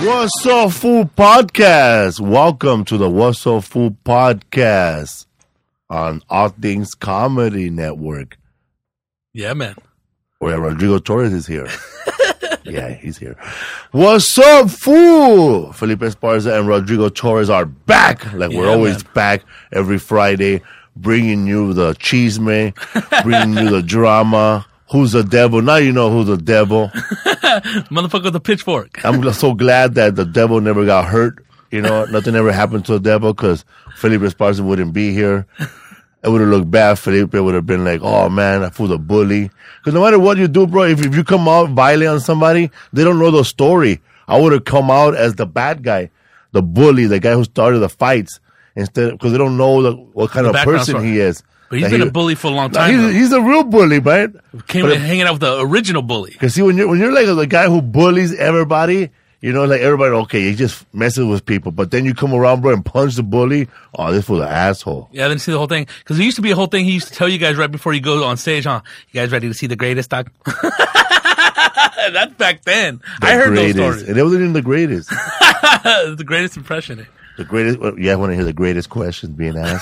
What's Up Food Podcast. Welcome to the What's Up Food Podcast on All Things Comedy Network. Yeah, man. Where Rodrigo Torres is here. Yeah, he's here. What's up, fool? Felipe Esparza and Rodrigo Torres are back. Like we're always back every Friday, bringing you the chisme, bringing you the drama. Who's the devil? Now you know who's the devil. Motherfucker with the pitchfork. I'm so glad that the devil never got hurt. You know, nothing ever happened to the devil because Felipe Esparza wouldn't be here. It would have looked bad. Felipe would have been like, oh, man, that fool's a bully. Because no matter what you do, bro, if you come out violent on somebody, they don't know the story. I would have come out as the bad guy, the bully, the guy who started the fights, instead because they don't know what kind of person he is. But he's been a bully for a long time. He's a real bully, right? Hanging out with the original bully. Because see, when you're like the guy who bullies everybody, you know, like everybody, okay, he just messes with people. But then you come around, bro, and punch the bully. Oh, this was an asshole. Yeah, I didn't see the whole thing. Because there used to be a whole thing he used to tell you guys right before you go on stage, huh? You guys ready to see the greatest, doc? That's back then. I heard those stories. And it wasn't even the greatest. The greatest impression. The greatest. Yeah, I want to hear the greatest questions being asked.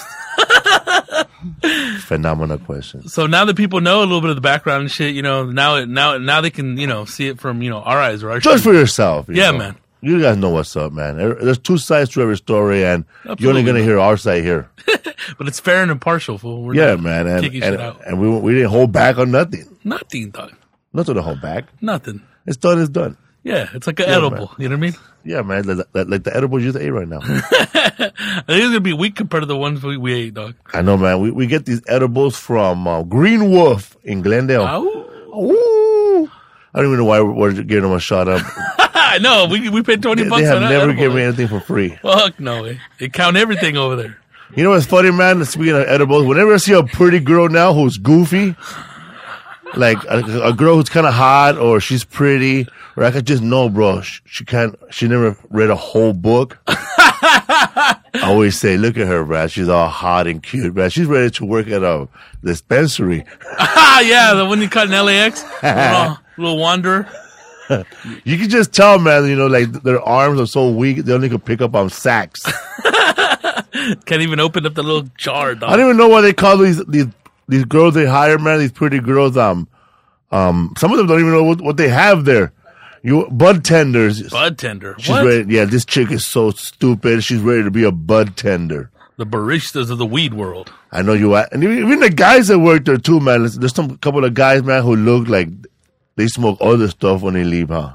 Phenomenal questions. So now that people know a little bit of the background and shit, you know, now they can, you know, see it from, you know, our eyes, right? Judge for yourself. Yeah, know. man. You guys know what's up, man. There's two sides to every story, and you're only gonna hear our side here. But it's fair and impartial, fool. We're man, and we didn't hold back on nothing. Nothing, dog. Nothing to hold back. Nothing. It's done. It's done. Yeah, it's like an edible. Man. You know what I mean? Yeah, man. Like the edibles you just ate right now. I think it's gonna be weak compared to the ones we ate, dog. I know, man. We get these edibles from Green Wolf in Glendale. Ooh. I don't even know why we're giving them a shout out. I know. We paid $20. They have never given me anything for free. Fuck no way. They count everything over there. You know what's funny, man? Speaking of edibles, whenever I see a pretty girl now who's goofy, like a girl who's kind of hot or she's pretty, or I could just know, bro, she never read a whole book. I always say, look at her, Brad. She's all hot and cute, Brad. She's ready to work at a dispensary. Yeah, the one you cut in LAX. Little wanderer. You can just tell, man, you know, like their arms are so weak, they only can pick up on sacks. Can't even open up the little jar, dog. I don't even know why they call these girls they hire, man, these pretty girls, some of them don't even know what they have there. Bud tenders. Bud tender. She's what? Ready, yeah, this chick is so stupid. She's ready to be a bud tender. The baristas of the weed world. I know you are. And even the guys that work there too, man. There's some couple of guys, man, who look like they smoke other stuff when they leave, huh?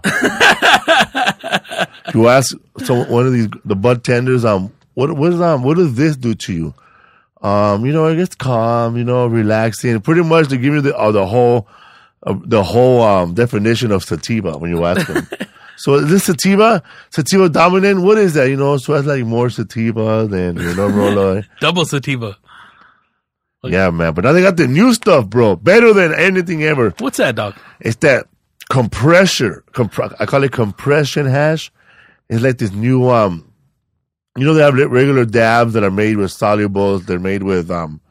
You ask one of the bud tenders, what does this do to you? You know, it gets calm, you know, relaxing. Pretty much they give you the whole definition of sativa when you ask them. So is this sativa dominant? What is that? You know, so it's like more sativa than, you know, roll. Double sativa. Okay. Yeah, man. But now they got the new stuff, bro. Better than anything ever. What's that, dog? It's that compressor. I call it compression hash. It's like this new, you know, they have regular dabs that are made with solubles. They're made with,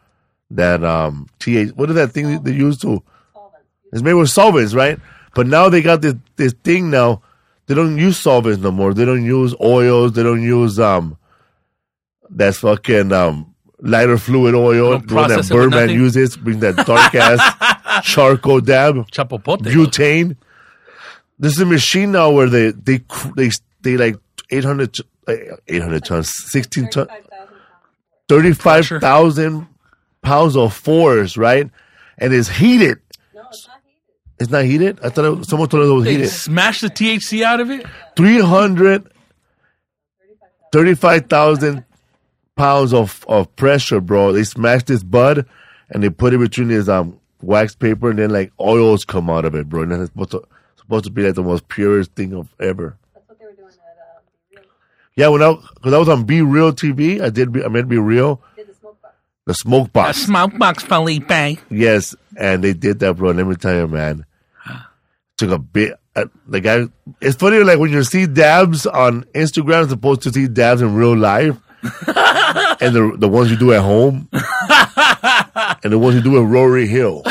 TH. What is that thing they use to? It's made with solvents, right? But now they got this thing now. They don't use solvents no more. They don't use oils. They don't use, that's fucking, lighter fluid oil, the one that Birdman uses, bring that dark ass charcoal dab, chapopote, butane. This is a machine now where they like 800 tons, 16 tons, 35,000 pounds of force, right? And it's heated. No, it's not heated. It's not heated? I thought someone told us it was heated. Smash the THC out of it? 335,000 pounds of pressure, bro. They smash this bud and they put it between this wax paper, and then like oils come out of it, bro. And that's supposed to be like the most purest thing of ever. That's what they were doing at Be Real. Yeah, because I was on Be Real TV, I meant Be Real. Did the smoke box. The smoke box. The smoke box, Felipe. Yes, and they did that, bro. Let me tell you, man. Took a bit. The guy. It's funny, like when you see dabs on Instagram, as opposed to see dabs in real life. And the ones you do at home, and the ones you do at Rory Hill.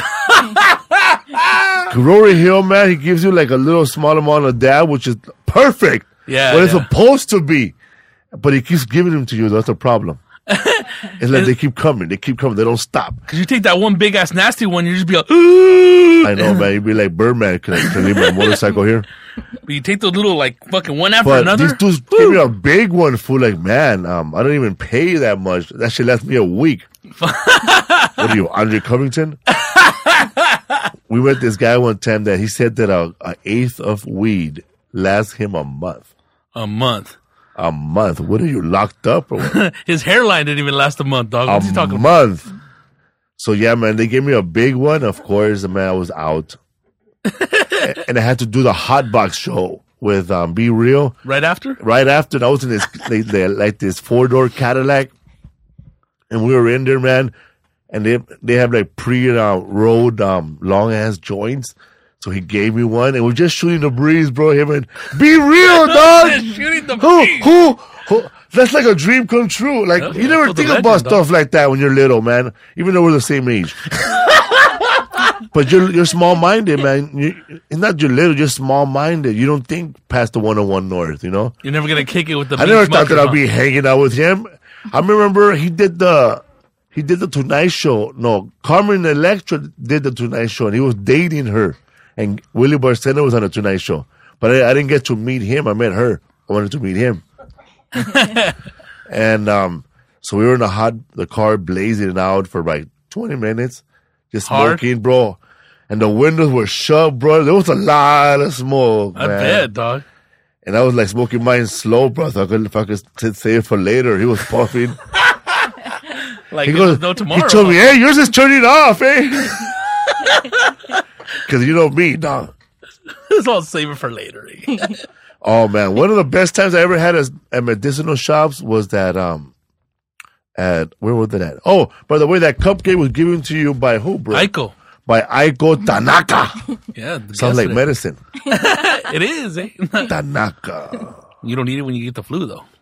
Rory Hill, man, he gives you like a little small amount of dab, which is perfect. Yeah, what it's yeah. supposed to be. But he keeps giving them to you. That's the problem. It's like they keep coming. They keep coming. They don't stop. Because you take that one big ass nasty one, you just be like, ooh. I know, man. You'd be like Birdman. Can I leave my motorcycle here? But you take those little, like, fucking one after But another. these dudes give me a big one, fool. Like, man, I don't even pay that much. That shit lasts me a week. What are you, Andre Covington? We met this guy one time that he said that an eighth of weed lasts him a month. A month. A month. What are you, locked up or what? His hairline didn't even last a month, dog. What's he talking A about? month. So yeah, man, they gave me a big one. Of course, man, I was out. And I had to do the hot box show with Be Real. Right after? Right after, I was in this like this 4-door Cadillac, and we were in there, man. And they have like pre-rolled long ass joints. So he gave me one, and we're just shooting the breeze, bro. Him and Be Real, dog. Shooting the Who? That's like a dream come true. Like Yeah, you never that's the think legend, about dog. stuff like that when you're little, man. Even though we're the same age. But you're small minded, man. It's not you're little, you're small minded. You don't think past the 101 North, you know. You're never going to kick it with the I never thought that I'd be hanging out with him. I remember he did the Tonight Show. No, Carmen Electra did the Tonight Show, and he was dating her. And Willie Barcena was on the Tonight Show. But I didn't get to meet him. I met her. I wanted to meet him. And so we were in the car blazing out for like 20 minutes. Just Hard? smoking, bro. And the windows were shut, bro. There was a lot of smoke, I man. bet, dog. And I was like smoking mine slow, bro. So if I could save it for later. He was puffing. Like, He there's goes, no tomorrow. he told me, hey, yours is turning off, eh? Because you know me, dog. It's all save it for later. Oh, man. One of the best times I ever had at medicinal shops was that, where was it at? Oh, by the way, that cupcake was given to you by who, bro? Aiko. By Aiko Tanaka. Yeah. Sounds like yesterday. medicine. It is, eh? Tanaka. You don't need it when you get the flu, though.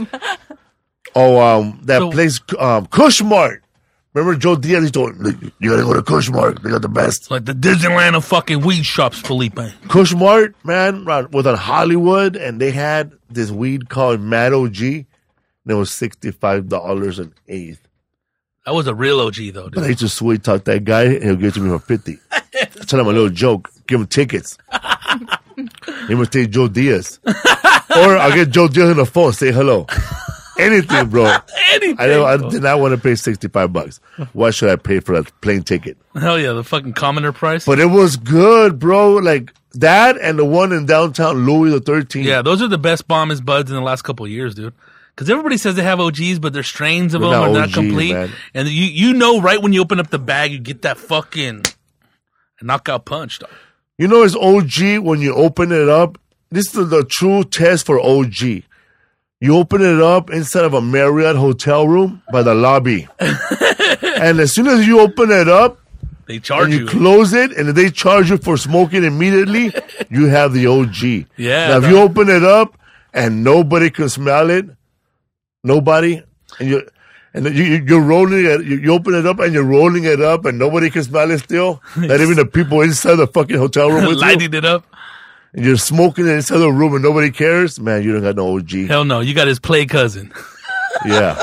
Oh, that So- place, Kushmart. Remember Joe Diaz? He told me, you gotta go to Kushmart. They got the best. It's like the Disneyland of fucking weed shops, Felipe. Kushmart, man, was on Hollywood, and they had this weed called Mad OG, and it was $65 an eighth. That was a real OG, though, But I dude. used to sweet talk that guy, and he'll give it to me for 50. I tell him a little joke, give him tickets. Imitate Joe Diaz. Or I'll get Joe Diaz on the phone, say hello. Anything, bro. Anything. I did not want to pay $65. Why should I pay for a plane ticket? Hell yeah, the fucking commoner price. But it was good, bro. Like that and the one in downtown Louis the 13th. Yeah, those are the best bombers buds in the last couple of years, dude. Because everybody says they have OGs, but they're strains of They're them not are not OGs, complete. man. And you know right when you open up the bag, you get that fucking knockout punch, dog. You know it's OG when you open it up. This is the true test for OG. You open it up inside of a Marriott hotel room by the lobby. And as soon as you open it up They charge and you you. close it and they charge you for smoking immediately, you have the OG. Yeah, Now if dog. you open it up and nobody can smell it, nobody, and you're rolling it, you open it up and you're rolling it up and nobody can smell it still, not even the people inside the fucking hotel room with you, Lighting it up. and you're smoking it inside the room and nobody cares, man, you don't got no OG. Hell no, you got his play cousin. Yeah.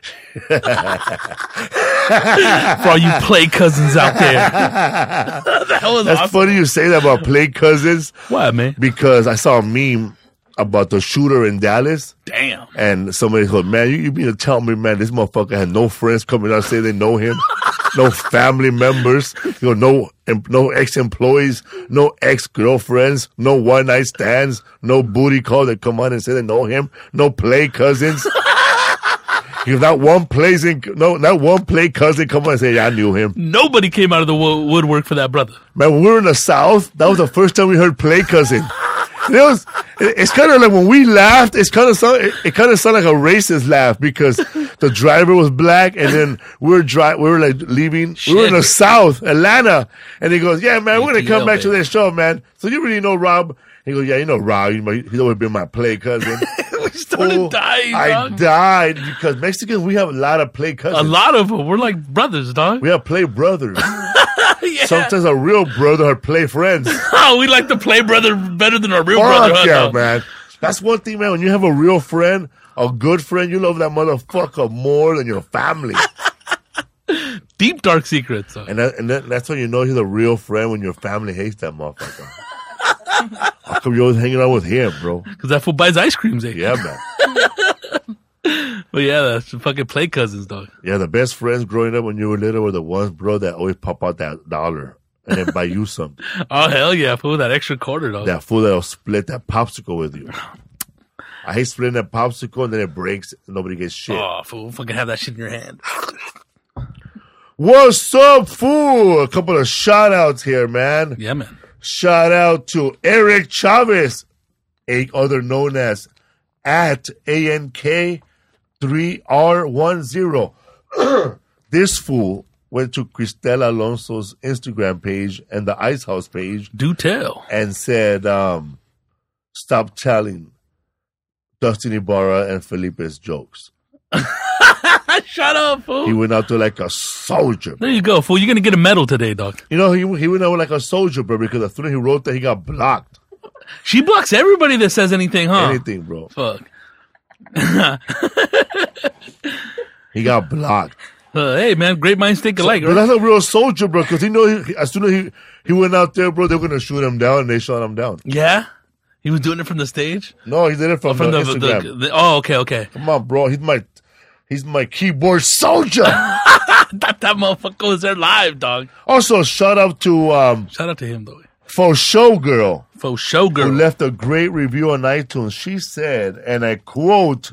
For all you play cousins out there. That was That's awesome. funny you say that about play cousins What, man? because I saw a meme about the shooter in Dallas. Damn. And somebody goes, man, you mean to tell me, man, this motherfucker had no friends coming out say they know him, no family members, no ex-employees, no ex-girlfriends, no one-night stands, no booty call that come out and say they know him, no play cousins. If not one cousin come on and say, yeah, I knew him. Nobody came out of the woodwork for that brother. Man, when we were in the South, that was the first time we heard play cousin. It's kind of like when we laughed, it kind of sounded like a racist laugh because the driver was black and then we were like leaving. We were in the Shit. South, Atlanta, and he goes, yeah, man, we're going to come ATL, back to baby. this show, man. So you really know Rob? He goes, yeah, you know Rob. He's always been my play cousin. We started Oh, dying, I dog. died because Mexicans, we have a lot of play cousins. A lot of them. We're like brothers, dog. We have play brothers. Yeah. Sometimes a real brother are play friends. Oh, we like to play brother better than our real brother. Fuck Huh, yeah, dog? man. That's one thing, man. When you have a real friend, a good friend, you love that motherfucker more than your family. Deep dark secrets. Though. And that's when you know he's a real friend, when your family hates that motherfucker. How come you're always hanging out with him, bro? Because that fool buys ice creams, eh? Yeah, man. But yeah, that's fucking play cousins, dog. Yeah, the best friends growing up when you were little were the ones, bro, that always pop out that dollar and then buy you something. Oh, hell yeah, fool. That extra quarter, dog. That fool that'll split that popsicle with you. I hate splitting that popsicle and then it breaks and nobody gets shit. Oh, fool. Fucking have that shit in your hand. What's up, fool? A couple of shout outs here, man. Yeah, man. Shout out to Eric Chavez, other known as at ANK3R10. This fool went to Cristela Alonso's Instagram page and the Ice House page Do tell. and said, stop telling Dustin Ibarra and Felipe's jokes. Shut up, fool. He went out there like a soldier. There you go, fool. You're going to get a medal today, dog. You know, he went out like a soldier, bro, because as soon as he wrote that, he got blocked. She blocks everybody that says anything, huh? Anything, bro. Fuck. He got blocked. Hey, man, great minds think alike, But right? that's a real soldier, bro, because as soon as he went out there, bro, they were going to shoot him down, and they shot him down. Yeah? He was doing it from the stage? No, he did it from the Instagram. Oh, okay. Come on, bro. He's my keyboard soldier. I thought that motherfucker was there live, dog. Also, shout out to Shout out to him, though. Faux Show Girl, For show girl. who left a great review on iTunes. She said, and I quote,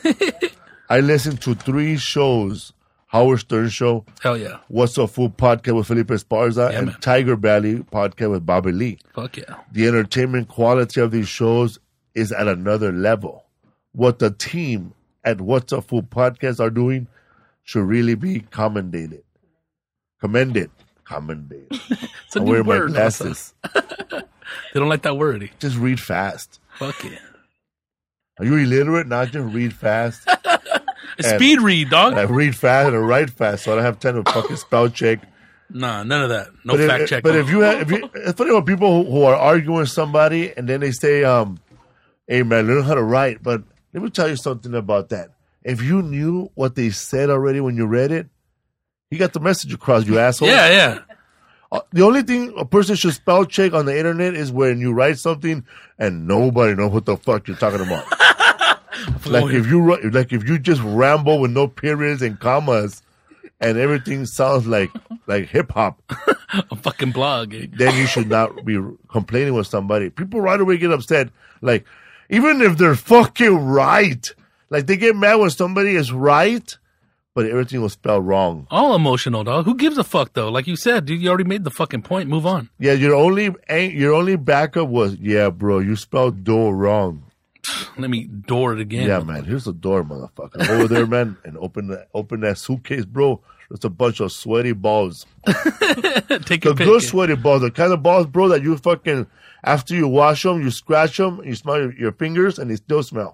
I listened to 3 shows, Howard Stern Show, Hell yeah. What's Up Food podcast with Felipe Esparza, Yeah, and man. Tiger Valley podcast with Bobby Lee. Fuck yeah. The entertainment quality of these shows is at another level. What the team at What's Up Food podcast are doing should really be commended. Commended. It's a I'm new wearing my word. glasses. They don't like that word. Eh? Just read fast. Fuck yeah. Are you illiterate? Not just read fast. Speed read, dog. And I read fast and I write fast, so I don't have time to fucking spell check. Nah, none of that. No But fact check. But if you it's funny when people who are arguing with somebody and then they say, "Hey man, learn how to write." But let me tell you something about that. If you knew what they said already when you read it, you got the message across, you asshole. yeah. The only thing a person should spell check on the internet is when you write something and nobody knows what the fuck you're talking about. Like if you just ramble with no periods and commas and everything sounds like hip hop, A fucking blog. Eh? then you should not be complaining with somebody. People right away get upset. Like, even if they're fucking right, like they get mad when somebody is right, but everything was spelled wrong. All emotional, dog. Who gives a fuck, though? Like you said, dude, you already made the fucking point. Move on. Yeah, your only backup was, yeah, bro, you spelled door wrong. Let me door it again. Yeah, man, here's the door, motherfucker. Over there, man, and open that suitcase, bro. There's a bunch of sweaty balls. Take The a pic. good sweaty balls, the kind of balls, bro, that you fucking, after you wash them, you scratch them, you smell your fingers, and they still smell.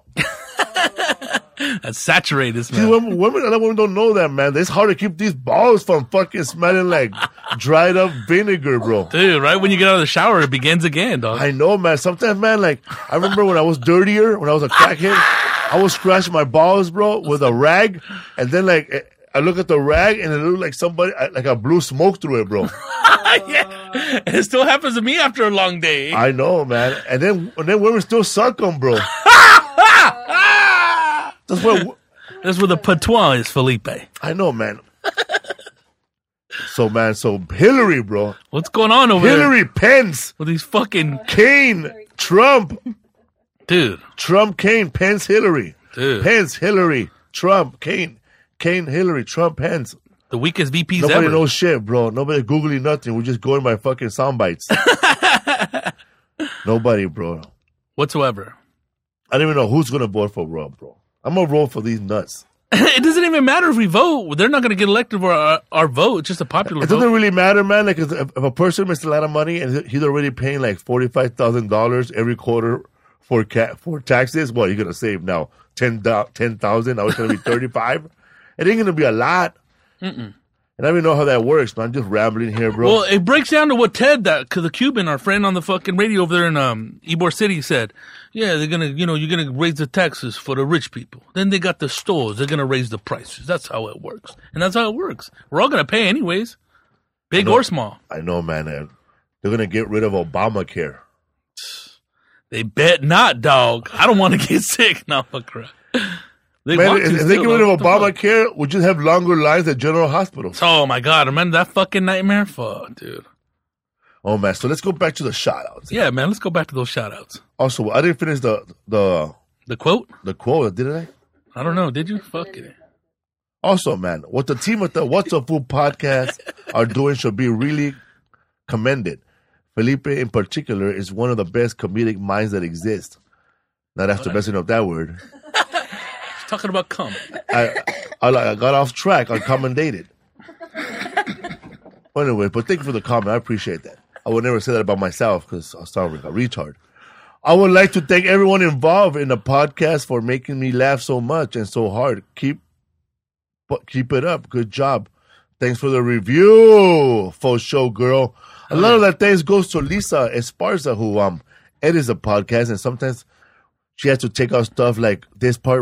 That's saturated, See, man. other women don't know that, man. It's hard to keep these balls from fucking smelling like dried up vinegar, bro. Dude, right when you get out of the shower, it begins again, dog. I know, man. Sometimes, man, like, I remember when I was dirtier, when I was a crackhead, I would scratch my balls, bro, with a rag, and then, like, I look at the rag, and it looked like somebody, like I blew smoke through it, bro. Yeah. It still happens to me after a long day. I know, man. And then women still suck them, bro. That's what That's where the patois is, Felipe. I know, man. So Hillary, bro. What's going on over there Hillary, Pence, with these fucking Kane, Trump, dude? Kane, Pence, Hillary, Dude. Pence, Hillary, Trump, Kane, Hillary, Trump, Pence. The weakest VPs Nobody ever. knows shit, bro. Nobody Googling nothing. We're just going by fucking sound bites. Nobody, bro. Whatsoever. I don't even know who's gonna vote for Rob, bro. I'm gonna vote for these nuts. It doesn't even matter if we vote. They're not going to get elected for our vote. It's just a popular It doesn't vote. really matter, man. Like, if a person makes a lot of money and he's already paying like $45,000 every quarter for taxes, what, you're gonna save now 10,000? Now it's gonna be 35. It ain't gonna be a lot. And I don't even know how that works, man. I'm just rambling here, bro. Well, it breaks down to what Ted, cause the Cuban, our friend on the fucking radio over there in Ybor City, said. Yeah, they're gonna, you're gonna raise the taxes for the rich people. Then they got the stores. They're gonna raise the prices. That's how it works, and that's how it works. We're all gonna pay anyways, big or small. I know, man. They're gonna get rid of Obamacare. They bet not, dog. I don't want to get sick. No, fuck crap. They Man, want to if they still, get rid though. of What the fuck? Obamacare, we just have longer lines at general hospitals. Oh my god, remember that fucking nightmare? Fuck, dude. Oh, man. So let's go back to the shout-outs. Yeah, man. Let's go back to those shout outs. Also, I didn't finish the quote? quote, did I? I don't know. Did you? Fuck it. Also, man, what the team at the What's Up Food podcast are doing should be really commended. Felipe, in particular, is one of the best comedic minds that exist. Not after messing up that word. He's talking about cum. I got off track. I commendated. Well, anyway, but thank you for the comment. I appreciate that. I would never say that about myself because I'll sound like a retard. I would like to thank everyone involved in the podcast for making me laugh so much and so hard. Keep it up. Good job. Thanks for the review, faux show girl. A lot of that thanks goes to Lisa Esparza, who edits the podcast, and sometimes she has to take out stuff like this part.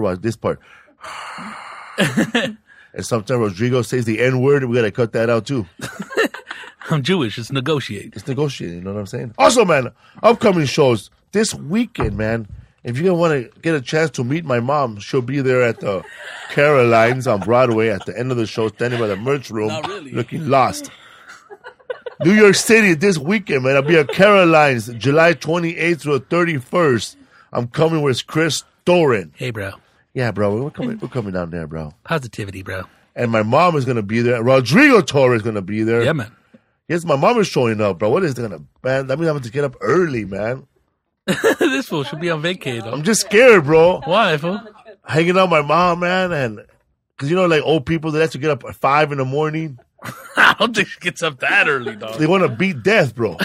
And sometimes Rodrigo says the N-word, we got to cut that out too. I'm Jewish. It's negotiate. It's negotiating, you know what I'm saying? Also, man, upcoming shows this weekend, man. If you want to get a chance to meet my mom, she'll be there at the Carolines on Broadway at the end of the show, standing by the merch room, Not really. looking lost. New York City this weekend, man. I'll be at Carolines July 28th through the 31st. I'm coming with Chris Thorin. Hey, bro. Yeah, bro, we're coming down there, bro. Positivity, bro. And my mom is going to be there. Rodrigo Torres is going to be there. Yeah, man. Yes, my mom is showing up, bro. What is it going to, man? That means I'm going to get up early, man. This fool should be on vacay, though. I'm just scared, bro. Why, fool? Hanging out with my mom, man. And, because, like old people, they have to get up at 5 in the morning. I don't think she gets up that early, dog. They want to beat death, bro.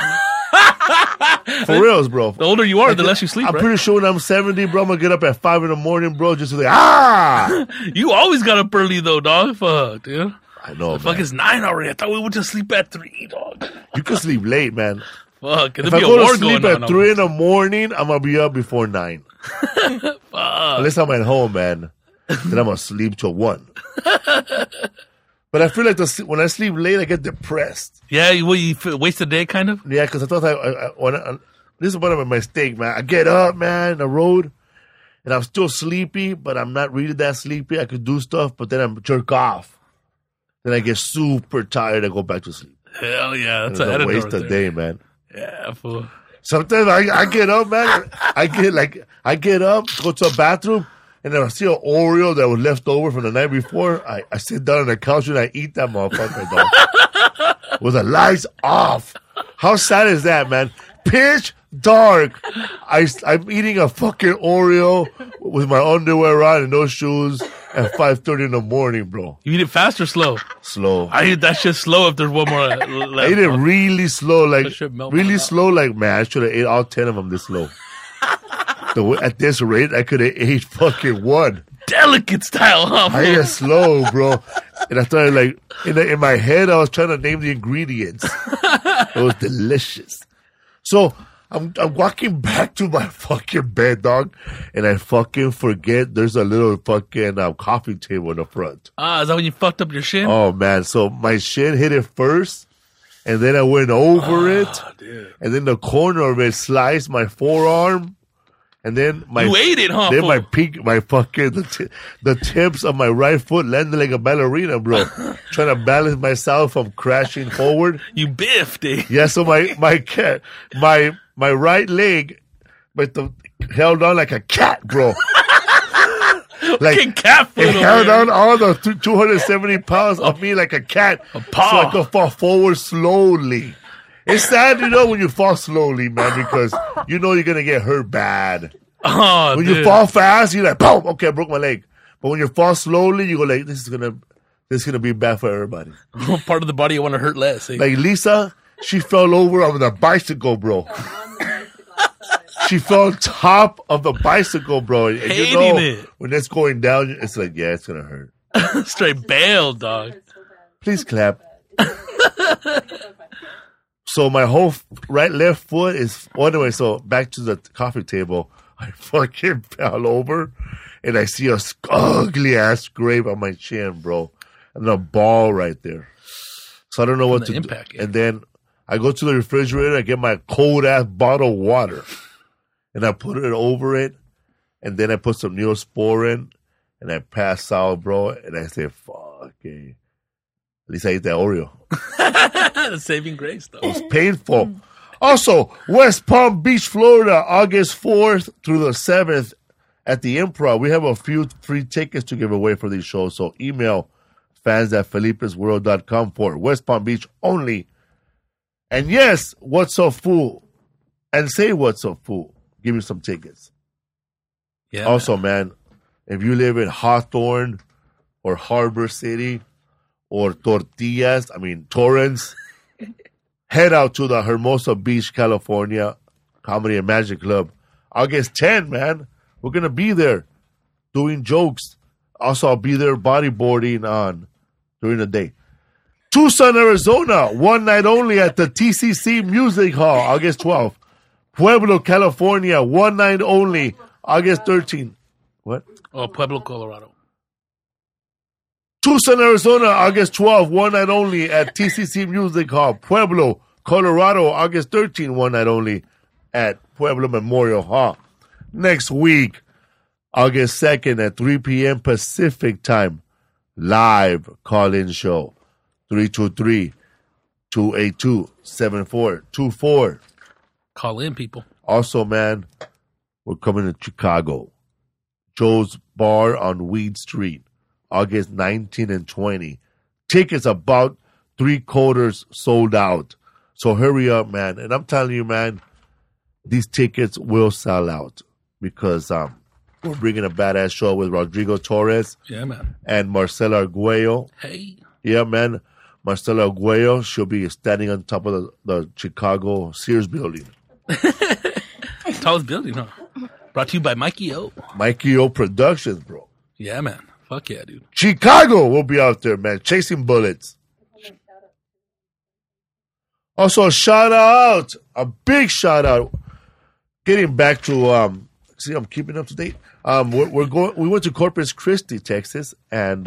For reals, bro. The older you are, the less you sleep, I'm right? pretty sure when I'm 70, bro, I'm going to get up at 5 in the morning, bro, just to ah! You always got up early, though, dog. Fuck, dude. I know, The fuck man. is 9 already? I thought we went to sleep at 3, dog. You can sleep late, man. Fuck. If There'll I be a go war to sleep going on. at 3 in the morning, I'm going to be up before 9. Fuck. Unless I'm at home, man. Then I'm going to sleep till 1. But I feel like when I sleep late, I get depressed. Yeah, you waste a day, kind of? Yeah, because I thought this is one of my mistakes, man. I get up, man, on the road, and I'm still sleepy, but I'm not really that sleepy. I could do stuff, but then I'm jerk off. Then I get super tired. I go back to sleep. Hell yeah. That's It's a a waste right of there. day, man. Yeah, fool. Sometimes I get up, man. I get up, go to the bathroom, and then I see an Oreo that was left over from the night before. I sit down on the couch and I eat that motherfucker, dog. With the lights off. How sad is that, man? Pitch dark. I'm eating a fucking Oreo with my underwear on and no shoes at 5:30 in the morning, bro. You eat it fast or slow? Slow. I eat that shit slow if there's one more left. I ate it really slow, like That shit melt really my slow, like man. I should have ate all 10 of them this slow. At this rate, I could have ate fucking one. Delicate style, huh? I ate it slow, bro. And I started like in my head, I was trying to name the ingredients. It was delicious. So I'm walking back to my fucking bed, dog, and I fucking forget there's a little fucking coffee table in the front. Ah, is that when you fucked up your shin? Oh man, so my shin hit it first, and then I went over it, dude. and then the corner of it sliced my forearm, and then You ate it, huh? then fool? my fucking the tips of my right foot landed like a ballerina, bro. Trying to balance myself from crashing forward. You biffed it. Yeah, so my right leg, held on like a cat, bro. Fucking cat foot it over held there. on all the 270 pounds of me like a cat, paw. so I could fall forward slowly. It's sad, when you fall slowly, man, because you know you're gonna get hurt bad. Oh, When dude. you fall fast, you're like, boom, okay, I broke my leg. But when you fall slowly, you go like, this is gonna be bad for everybody. What part of the body you want to hurt less? Eh? Like Lisa, she fell over on the bicycle, bro. On the bicycle outside. She fell on top of the bicycle, bro. And Hating it. when it's going down, it's like, yeah, it's gonna hurt. Straight bail, dog. It's so bad. Please clap. So my whole left foot is, anyway, so back to the coffee table. I fucking fell over and I see a ugly ass scrape on my chin, bro. And a ball right there. So I don't know what to do. Yeah. And then I go to the refrigerator, I get my cold ass bottle of water. And I put it over it. And then I put some Neosporin. And I pass out, bro. And I say, fuck, eh. At least I ate that Oreo. Saving grace, though. It was painful. Also, West Palm Beach, Florida, August 4th through the 7th at the Improv. We have a few free tickets to give away for these shows. So email fans@felipesworld.com for West Palm Beach only. And yes, What's Up Fool. And say What's Up Fool. Give me some tickets. Yeah. Also, man, if you live in Hawthorne or Harbor City or Torrance, head out to the Hermosa Beach, California Comedy and Magic Club. August 10th, man. We're going to be there doing jokes. Also, I'll be there bodyboarding during the day. Tucson, Arizona, one night only at the TCC Music Hall, August 12th. Pueblo, California, one night only, August 13th. What? Oh, Pueblo, Colorado. Tucson, Arizona, August 12th, one night only at TCC Music Hall. Pueblo, Colorado, August 13th, one night only at Pueblo Memorial Hall. Next week, August 2nd at 3 p.m. Pacific time, live call-in show, 323-282-7424. Call in, people. Also, man, we're coming to Chicago. Joe's Bar on Weed Street, August 19 and 20. Tickets about 3/4 sold out. So hurry up, man. And I'm telling you, man, these tickets will sell out because we're bringing a badass show with Rodrigo Torres. Yeah, man. And Marcela Arguello. Hey. Yeah, man. Marcela Arguello, she'll be standing on top of the Chicago Sears building. Tallest building, huh? Brought to you by Mikey O. Mikey O Productions, bro. Yeah, man. Fuck yeah, dude. Chicago will be out there, man, chasing bullets. Also, a big shout out. Getting back to see, I'm keeping up to date. We went to Corpus Christi, Texas, and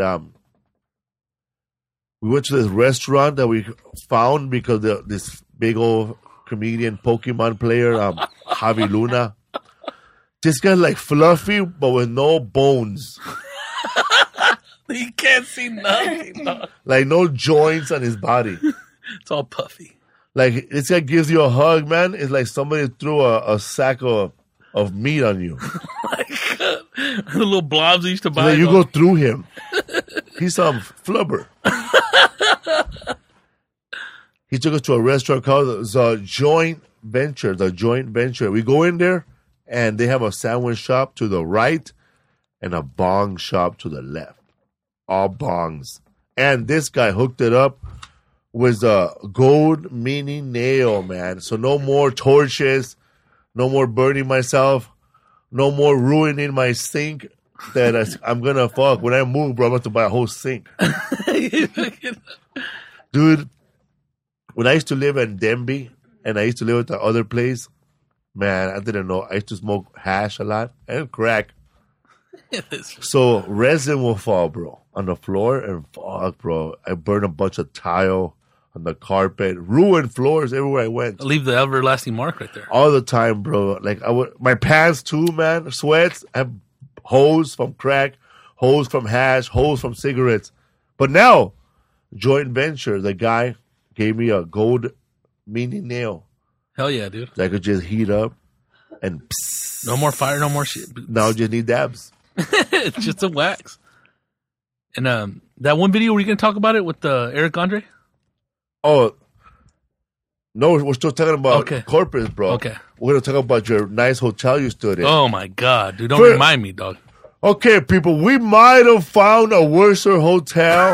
we went to this restaurant that we found because this big old comedian Pokemon player, Javi Luna. This guy's like fluffy, but with no bones. You can't see nothing. No. Like no joints on his body. It's all puffy. Like this guy gives you a hug, man. It's like somebody threw a sack of meat on you. The little blobs you used to buy. Like you go through him. He's some flubber. He took us to a restaurant called The Joint Venture. The Joint Venture. We go in there, and they have a sandwich shop to the right and a bong shop to the left. All bongs. And this guy hooked it up with a gold mini nail, man. So no more torches, no more burning myself, no more ruining my sink that I'm going to fuck. When I move, bro, I'm about to buy a whole sink. Dude, when I used to live in Denby and I used to live at the other place, man, I didn't know. I used to smoke hash a lot and crack. So resin will fall, bro, on the floor, and fuck, bro. I burned a bunch of tile on the carpet, ruined floors everywhere I went. Leave the everlasting mark right there. All the time, bro. Like my pants too, man. Sweats. I have holes from crack, holes from hash, holes from cigarettes. But now, Joint Venture, the guy gave me a gold mini nail. Hell yeah, dude. That I could just heat up and psst. No more fire, no more shit. Now I just need dabs. It's just a wax. And that one video, were you going to talk about it with Eric Andre? Oh, no, we're still talking about Corpus, bro. Okay. We're going to talk about your nice hotel you stood in. Oh, my God, dude. Don't remind me, dog. Okay, people, we might have found a worse hotel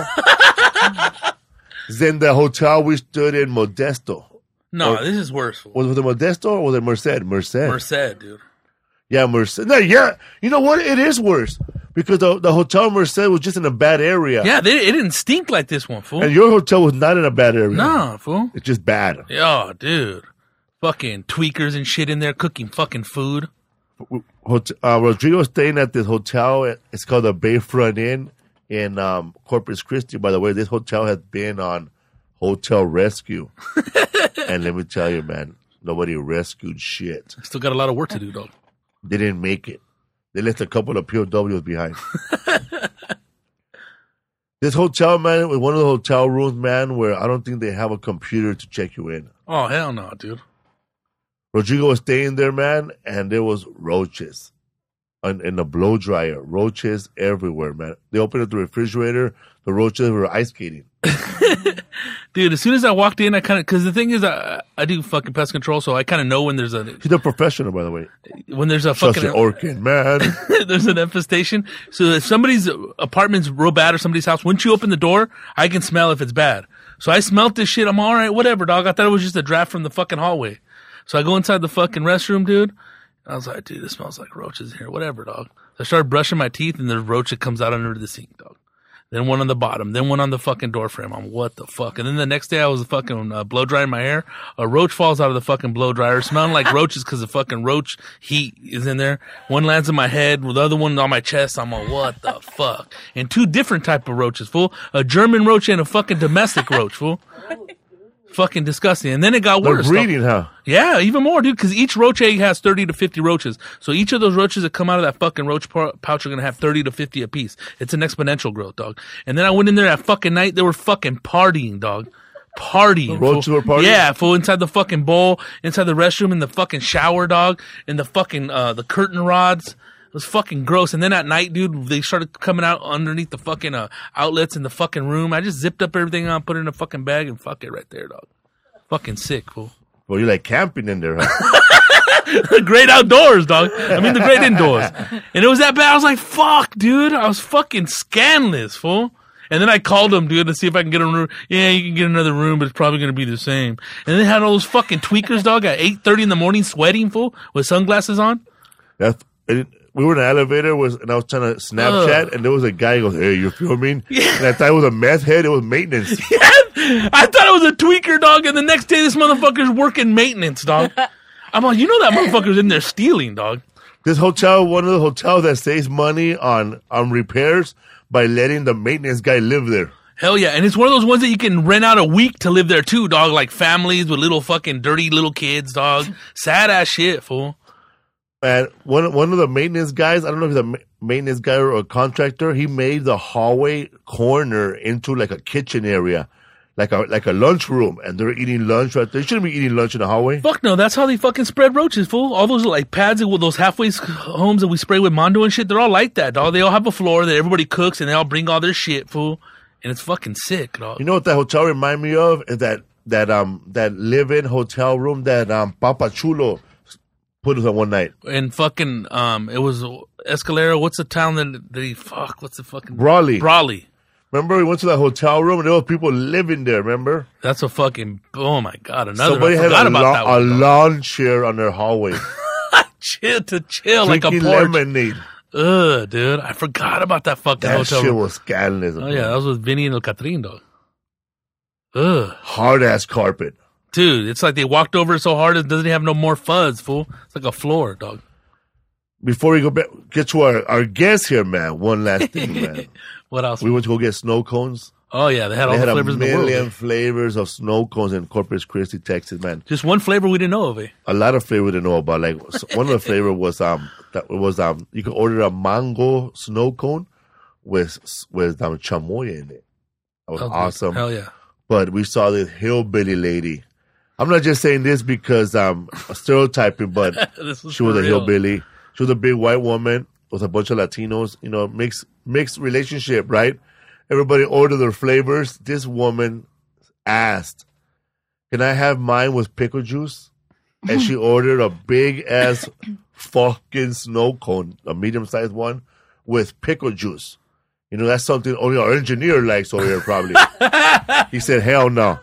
than the hotel we stood in Modesto. No, this is worse. Was it Modesto or was it Merced? Merced, dude. Yeah, Merced. No, yeah, you know what? It is worse Because the hotel Merced was just in a bad area. Yeah, it didn't stink like this one, fool. And your hotel was not in a bad area. Nah, fool. It's just bad. Oh, dude. Fucking tweakers and shit in there cooking fucking food. Rodrigo was staying at this hotel. It's called the Bayfront Inn in Corpus Christi. By the way, this hotel has been on Hotel Rescue. And let me tell you, man, nobody rescued shit. Still got a lot of work to do, dog. They didn't make it. They left a couple of POWs behind. This hotel, man, was one of the hotel rooms, man, where I don't think they have a computer to check you in. Oh, hell no, dude. Rodrigo was staying there, man, and there was roaches in the blow dryer. Roaches everywhere, man. They opened up the refrigerator. The roaches were ice skating. Dude, as soon as I walked in, I kind of, because the thing is, I do fucking pest control, so I kind of know when there's He's a professional, by the way. When there's a Trust fucking the orchid, man. there's an infestation. So if somebody's apartment's real bad or somebody's house, once you open the door, I can smell if it's bad. So I smelt this shit. I'm all right, whatever, dog. I thought it was just a draft from the fucking hallway. So I go inside the fucking restroom, dude. I was like, dude, it smells like roaches in here. Whatever, dog. So I started brushing my teeth, and the roach that comes out under the sink, dog. Then one on the bottom. Then one on the fucking door frame. I'm, what the fuck? And then the next day, I was fucking blow drying my hair. A roach falls out of the fucking blow dryer, smelling like roaches because the fucking roach heat is in there. One lands on my head, with the other one on my chest. I'm like, what the fuck? And two different type of roaches, fool. A German roach and a fucking domestic roach, fool. Fucking disgusting. And then it got worse. They're breeding, huh? Yeah, even more, dude, because each roach egg has 30 to 50 roaches. So each of those roaches that come out of that fucking roach pouch are going to have 30 to 50 apiece. It's an exponential growth, dog. And then I went in there at fucking night. They were fucking partying, dog. Partying. The roaches were partying? Yeah, fool, inside the fucking bowl, inside the restroom, in the fucking shower, dog, in the fucking, the curtain rods. It was fucking gross. And then at night, dude, they started coming out underneath the fucking outlets in the fucking room. I just zipped up everything up, put it in a fucking bag, and fuck it right there, dog. Fucking sick, fool. Well, you're like camping in there, huh? The great outdoors, dog. I mean, the great indoors. And it was that bad. I was like, fuck, dude. I was fucking scandalous, fool. And then I called them, dude, to see if I can get a room. Yeah, you can get another room, but it's probably going to be the same. And they had all those fucking tweakers, dog, at 8:30 in the morning, sweating, fool, with sunglasses on. We were in an elevator, and I was trying to Snapchat, and there was a guy who goes, hey, you filming? Yeah. And I thought it was a meth head. It was maintenance. Yeah, I thought it was a tweaker, dog, and the next day this motherfucker's working maintenance, dog. I'm like, you know that motherfucker's in there stealing, dog. This hotel, one of the hotels that saves money on repairs by letting the maintenance guy live there. Hell yeah, and it's one of those ones that you can rent out a week to live there too, dog, like families with little fucking dirty little kids, dog. Sad ass shit, fool. And one of the maintenance guys, I don't know if he's a maintenance guy or a contractor, he made the hallway corner into like a kitchen area, like a lunch room, and they're eating lunch right there. You shouldn't be eating lunch in the hallway. Fuck no, that's how they fucking spread roaches, fool. All those like pads with those halfway homes that we spray with Mondo and shit, they're all like that, dog. They all have a floor that everybody cooks, and they all bring all their shit, fool. And it's fucking sick, dog. You know what that hotel remind me of? Is that live-in hotel room that Papa Chulo put us on one night. And fucking, it was Escalera. What's the town what's the fucking? Brawley. Remember, we went to that hotel room and there were people living there, remember? That's a fucking, oh my God, another. Somebody had a lawn chair on their hallway. chill, Drinking like a porch. lemonade. Ugh, dude. I forgot about that fucking that hotel shit room. was scandalous. Oh yeah, that was with Vinny and El Catrin, dog. Ugh. Hard-ass carpet. Dude, it's like they walked over it so hard it doesn't have no more fuzz, fool. It's like a floor, dog. Before we go back, get to our guest here, man, one last thing, man. What else? We went to go get snow cones. Oh, yeah. They had all the flavors in the world. They had a million flavors of snow cones in Corpus Christi, Texas, man. Just one flavor we didn't know of, eh? A lot of flavor we didn't know about. Like, one of the flavor was, you could order a mango snow cone with chamoy in it. That was awesome. Hell yeah. But we saw this hillbilly lady. I'm not just saying this because I'm stereotyping, but she was a hillbilly. She was a big white woman with a bunch of Latinos, you know, mixed relationship, right? Everybody ordered their flavors. This woman asked, can I have mine with pickle juice? And she ordered a big ass fucking snow cone, a medium-sized one, with pickle juice. You know, that's something only our engineer likes over here, probably. He said, hell no.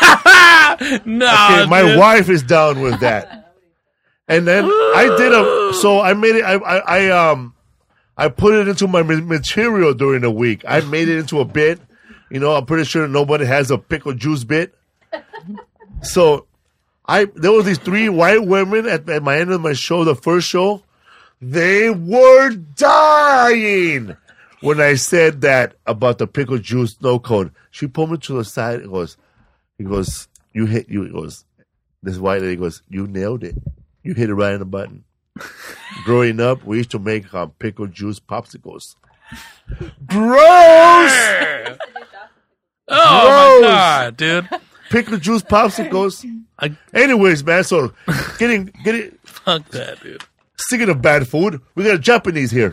No. Okay, my wife is down with that. And then I I put it into my material during the week. I made it into a bit. You know, I'm pretty sure nobody has a pickle juice bit. So there was these 3 white women at my end of my show, the first show. They were dying when I said that about the pickle juice no cone. She pulled me to the side. He goes, this white lady goes, you nailed it. You hit it right on the button. Growing up, we used to make pickle juice popsicles. Gross! Oh my God, dude. Pickle juice popsicles. Anyways, man, so getting Fuck that, dude. speaking of bad food, we got a Japanese here.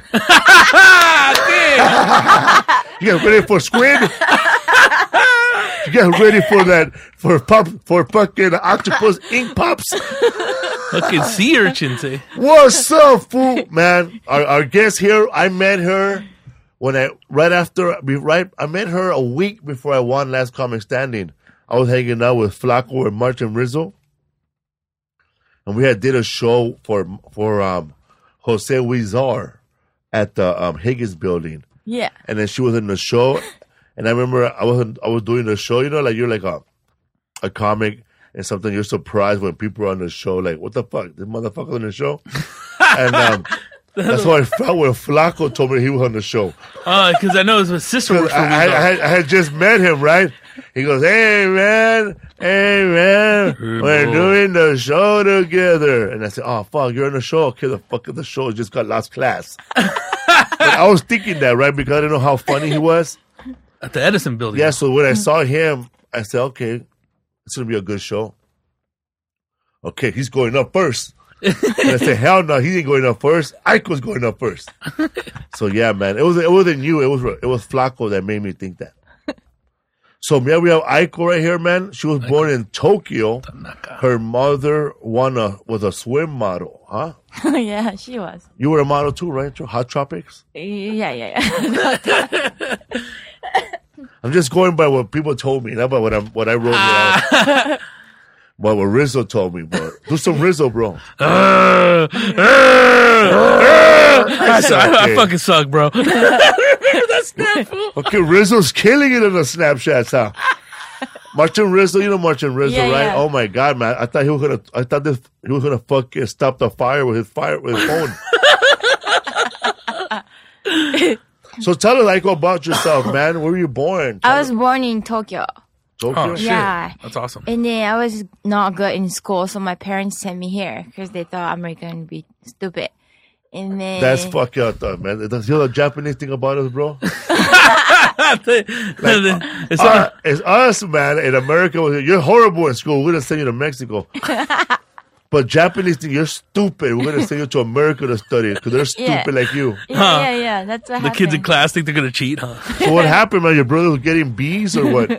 You get ready for squid? You get ready for that for fucking octopus ink pops? Fucking sea urchins, eh? What's up, fool? Man, our guest here, I met her I met her a week before I won Last Comic Standing. I was hanging out with Flaco and Martin Rizzo. And we did a show for Jose Huizar at the Higgins building. Yeah. And then she was in the show. And I remember I was doing the show, you know, like you're like a comic and something, you're surprised when people are on the show, like, what the fuck? This motherfucker on the show? And that's why I felt when Flaco told me he was on the show. Because I know his sister works for me. I had just met him, right? He goes, hey, man, we're doing the show together. And I said, oh, fuck, you're on the show? Okay, the fuck of the show just got lost class. But I was thinking that, right, because I didn't know how funny he was. At the Edison building. Yeah, so when I saw him, I said, okay, it's going to be a good show. Okay, he's going up first. And I said, hell no, he ain't going up first. Aiko's going up first. So yeah, man, it wasn't you. It was Flaco that made me think that. So yeah, we have Aiko right here, man. She was born in Tokyo. Her mother was a swim model, huh? Yeah, she was. You were a model too, right? Hot Tropics? Yeah. I'm just going by what people told me, not by what I wrote down. What Rizzo told me, bro. Do some Rizzo, bro. I fucking suck, bro. Remember that snap, fool? Okay, Rizzo's killing it in the Snapchats, huh? Martin Rizzo, you know Martin Rizzo, Yeah, right? yeah. Oh my God, man! I thought he was gonna fucking stop the fire with his phone. So tell us, Aiko, about yourself, man. Where were you born? I was born in Tokyo. Tokyo. Oh, shit. Yeah. That's awesome. And then I was not good in school, so my parents sent me here because they thought I'm going to be stupid. And then That's fucked up, though, man. You know the Japanese thing about us, bro? It's us, man. In America, you're horrible in school. We're gonna send you to Mexico. But Japanese thing, you're stupid. We're gonna send you to America to study because they're stupid like you. Yeah. That's what The happened. kids in class think they're going to cheat, huh? So what happened, man? Your brother was getting B's or what?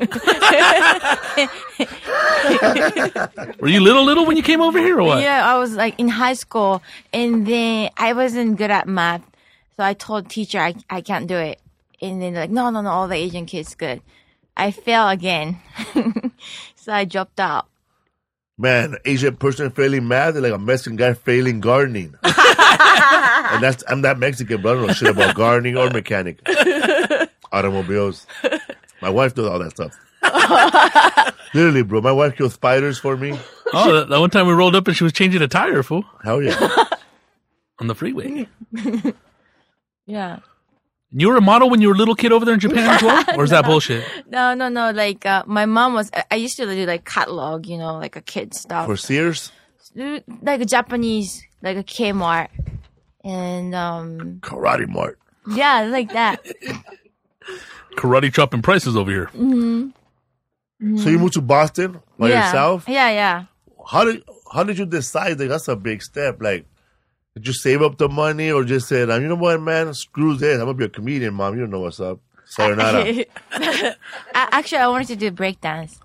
Were you little when you came over here or what? Yeah, I was like in high school, and then I wasn't good at math, so I told teacher I can't do it, and then like no, all the Asian kids good. I failed again, so I dropped out. Man, Asian person failing math is like a Mexican guy failing gardening. And I'm not Mexican, but I don't know shit about gardening or mechanic. Automobiles. My wife does all that stuff. Literally, bro. My wife kills spiders for me. Oh, that one time we rolled up and she was changing a tire, fool, Hell yeah. on the freeway. Yeah. You were a model when you were a little kid over there in Japan as well? Or is that bullshit? No. Like my mom was. I used to do like catalog, like a kid stuff, For Sears? like a Japanese, like a Kmart, and Karate Mart. yeah, like that. Karate chopping prices over here. So you moved to Boston by yourself? Yeah. How did you decide that that's a big step? Like, did you save up the money or just said, you know what, man, screw this. I'm going to be a comedian, Mom. You don't know what's up. Sayonara. Actually, I wanted to do breakdance.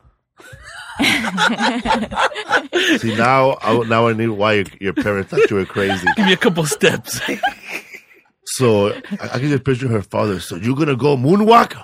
See, now I need why your parents thought you were crazy. Give me a couple steps. So I can just picture her father. So you're going to go moonwalk?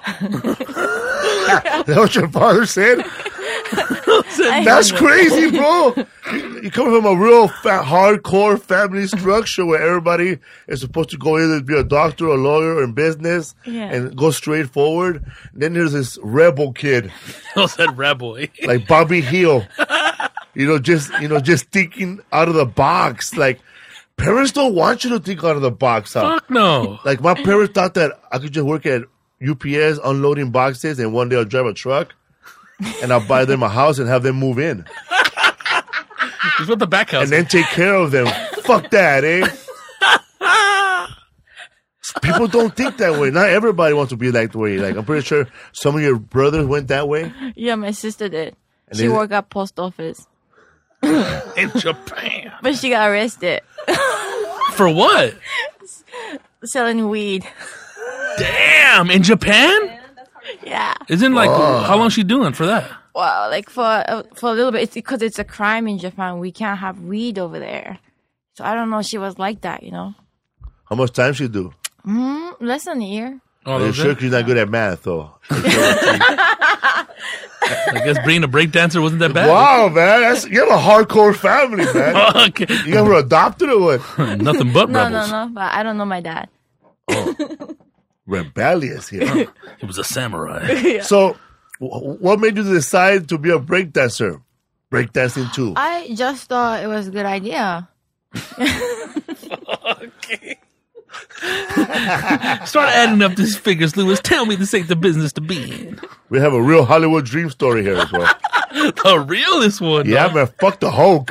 Is that what your father said? That's crazy, bro. you come from a real hardcore family structure where everybody is supposed to go either be a doctor, a lawyer, or in business, and go straight forward. And then there's this rebel kid, What's that rebel? like Bobby Hill, just thinking out of the box. Like parents don't want you to think out of the box. Huh? Fuck no. Like my parents thought that I could just work at UPS unloading boxes, and one day I'll drive a truck, and I'll buy them a house and have them move in. Just with the back house. And then take care of them. Fuck that, eh? People don't think that way. Not everybody wants to be that way. Like I'm pretty sure some of your brothers went that way. Yeah, my sister did. And She they- worked at post office, In Japan. but she got arrested For what? selling weed. Damn. In Japan? Yeah. Isn't how long she doing for that? Well, like for a little bit, it's because it's a crime in Japan. We can't have weed over there. So I don't know. She was like that, How much time she do? Less than a year. Oh, Are you that's sure it? she's not good at math, though? I guess being a breakdancer wasn't that bad. Wow, man. You have a hardcore family, man. Okay. You guys were adopted or what? Nothing but No, rebels. no. But I don't know my dad. Rebellious here. He was a samurai. So, what made you decide to be a breakdancer? Breakdancing too. I just thought it was a good idea. Okay. Start adding up these figures, Lewis. Tell me this ain't the business to be in. We have a real Hollywood dream story here as well. The realest one. Yeah, dog. man. Fuck the Hulk.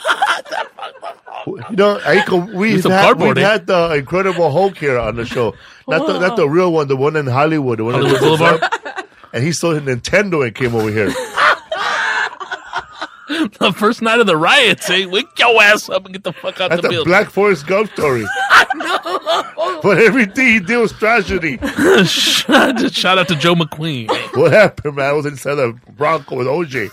We've some cardboard, eh? had the Incredible Hulk here on the show. Not the real one, the one in Hollywood. The one Hollywood that goes Boulevard? up. And he sold a Nintendo and came over here. The first night of the riots, eh? Wake your ass up and get the fuck out That's the the building. Black Forest Gump story. But everything he did was tragedy. Shout out to Joe McQueen. What happened, man? I was inside the Bronco with OJ.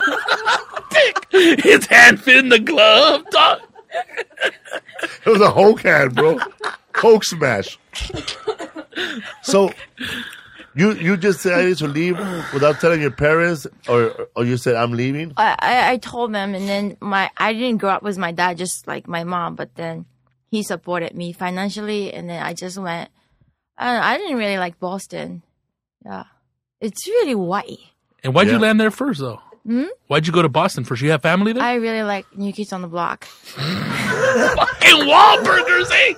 His hand fit in the glove, dog. It was a Hulk hand, bro. Hulk smash. So, you just decided to leave without telling your parents, or you said, I'm leaving? I told them, and then I didn't grow up with my dad, just like my mom, but then he supported me financially, and then I just went. I didn't really like Boston. Yeah. It's really white. And why'd you Yeah. land there first, though? Why'd you go to Boston first? You have family there? I really like New Kids on the Block. Fucking Wahlburgers, eh?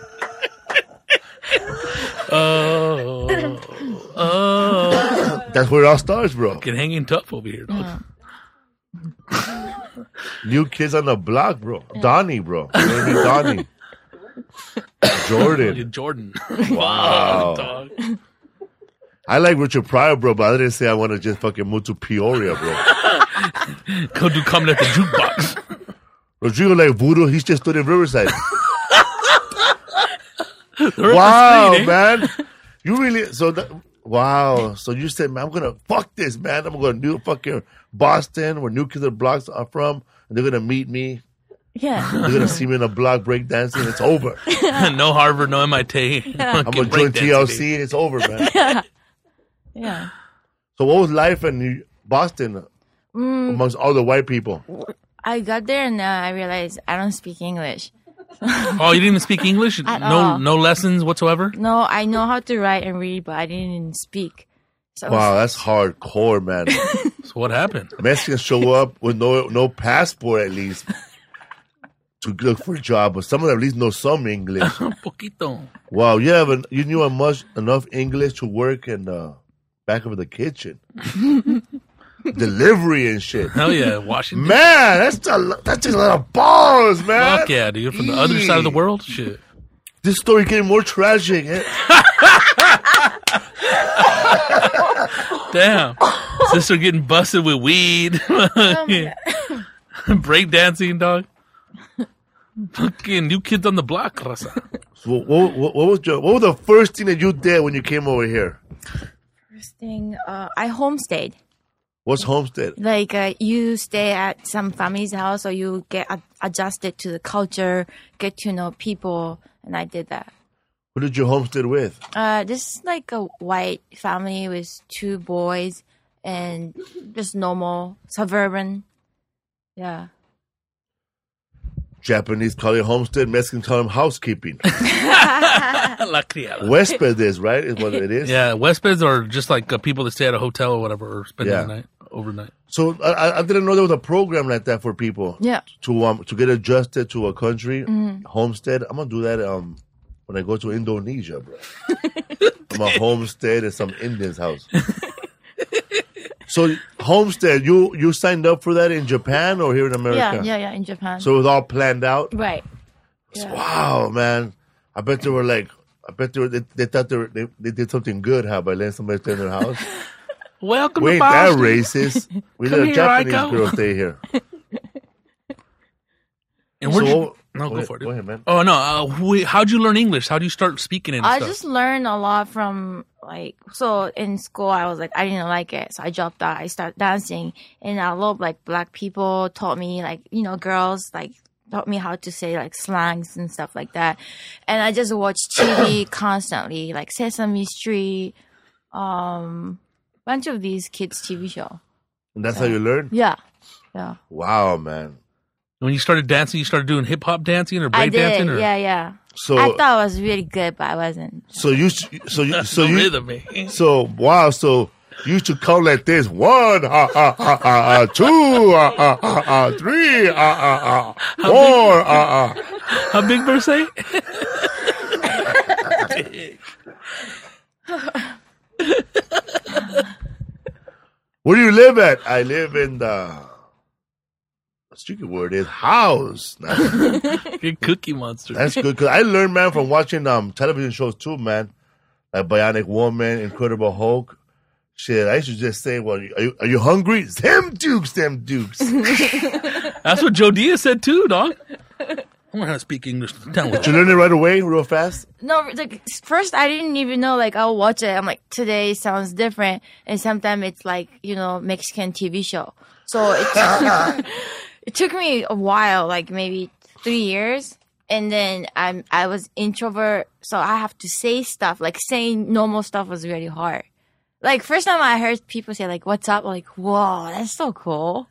Oh. That's where it all starts, bro. Get hanging tough over here, dog. New Kids on the Block, bro. Donnie, bro. Maybe Donnie. Jordan. Jordan. Wow. Dog. I like Richard Pryor, bro, but I didn't say I want to just fucking move to Peoria, bro. Go do coming at the jukebox. Rodrigo like voodoo, he's just stood in Riverside. They're up Wow, the street, eh? man. You really, wow. So you said, man, I'm going to fuck this, man. I'm going to do fucking Boston, where New Kids on the Blocks are from, and they're going to meet me. Yeah. They're going to see me in a block breakdancing. It's over. No Harvard, no MIT. I'm going to join TLC, and it's over, man. Yeah. So what was life in Boston amongst all the white people? I got there and I realized I don't speak English. Oh, you didn't even speak English? At all. No lessons whatsoever? No, I know how to write and read, but I didn't speak. So Wow, that's hardcore, man. So what happened? Mexicans show up with no passport, at least, to look for a job, but some of them at least know some English. Un poquito. Wow, you knew enough English to work in the back of the kitchen, delivery and shit. Hell yeah, Washington. Man, that's just a lot of balls, man. Fuck yeah, dude. From the other side of the world? Shit. This story getting more tragic. Eh? Damn. Sister getting busted with weed. Break dancing, dog. Fucking New Kids on the Block, raza. So what was the first thing that you did when you came over here? first thing, I homestayed. What's homestead? Like you stay at some family's house, or you get adjusted to the culture, get to know people, and I did that. Who did you homestead with? This is like a white family with 2 boys and just normal suburban. Yeah. Japanese call it homestead. Mexicans call them housekeeping. La criada. Huéspedes, right? Is what it is. Yeah, Huéspedes are just like people that stay at a hotel or whatever, or spend Yeah. the night, overnight. So I didn't know there was a program like that for people. Yeah. To get adjusted to a country, homestead. I'm gonna do that when I go to Indonesia, bro. I'm a homestead at some Indian's house. So homestead, you signed up for that in Japan or here in America? Yeah, in Japan. So it was all planned out. right. Yeah. Wow, man! I bet they were like, they thought they did something good, how by letting somebody stay in their house. Welcome We to ain't that Boston. racist. We Come let a here, Japanese Aiko. girl stay here. And where'd you? So- No, go go for it. ahead, go ahead, man. Oh no! How'd you learn English? How do you start speaking it? And I stuff? just learned a lot from so in school I was like, I didn't like it. So I dropped out. I started dancing and a lot of black people taught me girls taught me how to say slangs and stuff like that. And I just watched TV constantly, like Sesame Street, bunch of these kids TV show. And that's how you learn? Yeah. Yeah. Wow, man. When you started dancing, you started doing hip hop dancing or I break did. dancing, or Yeah. So I thought I was really good, but I wasn't. so you no rhythm, man. so wow, so you used to count like this: 1, 2, 3, 4, How big per se? Where do you live at? I live in the stupid word is house. You're Cookie Monster. That's good because I learned, man, from watching television shows too, man. Like Bionic Woman, Incredible Hulk. Shit, I used to just say, "Well, are you hungry?" Them dukes. That's what Joe Diaz said too, dog. I'm gonna have to speak English. Tell Did you learn it right away, real fast? No, first I didn't even know, I'll watch it. I'm like, today sounds different. And sometimes it's Mexican TV show. So it took me a while, maybe 3 years. And then I was introvert. So I have to say stuff, saying normal stuff was really hard. First time I heard people say, what's up? I'm like, whoa, that's so cool.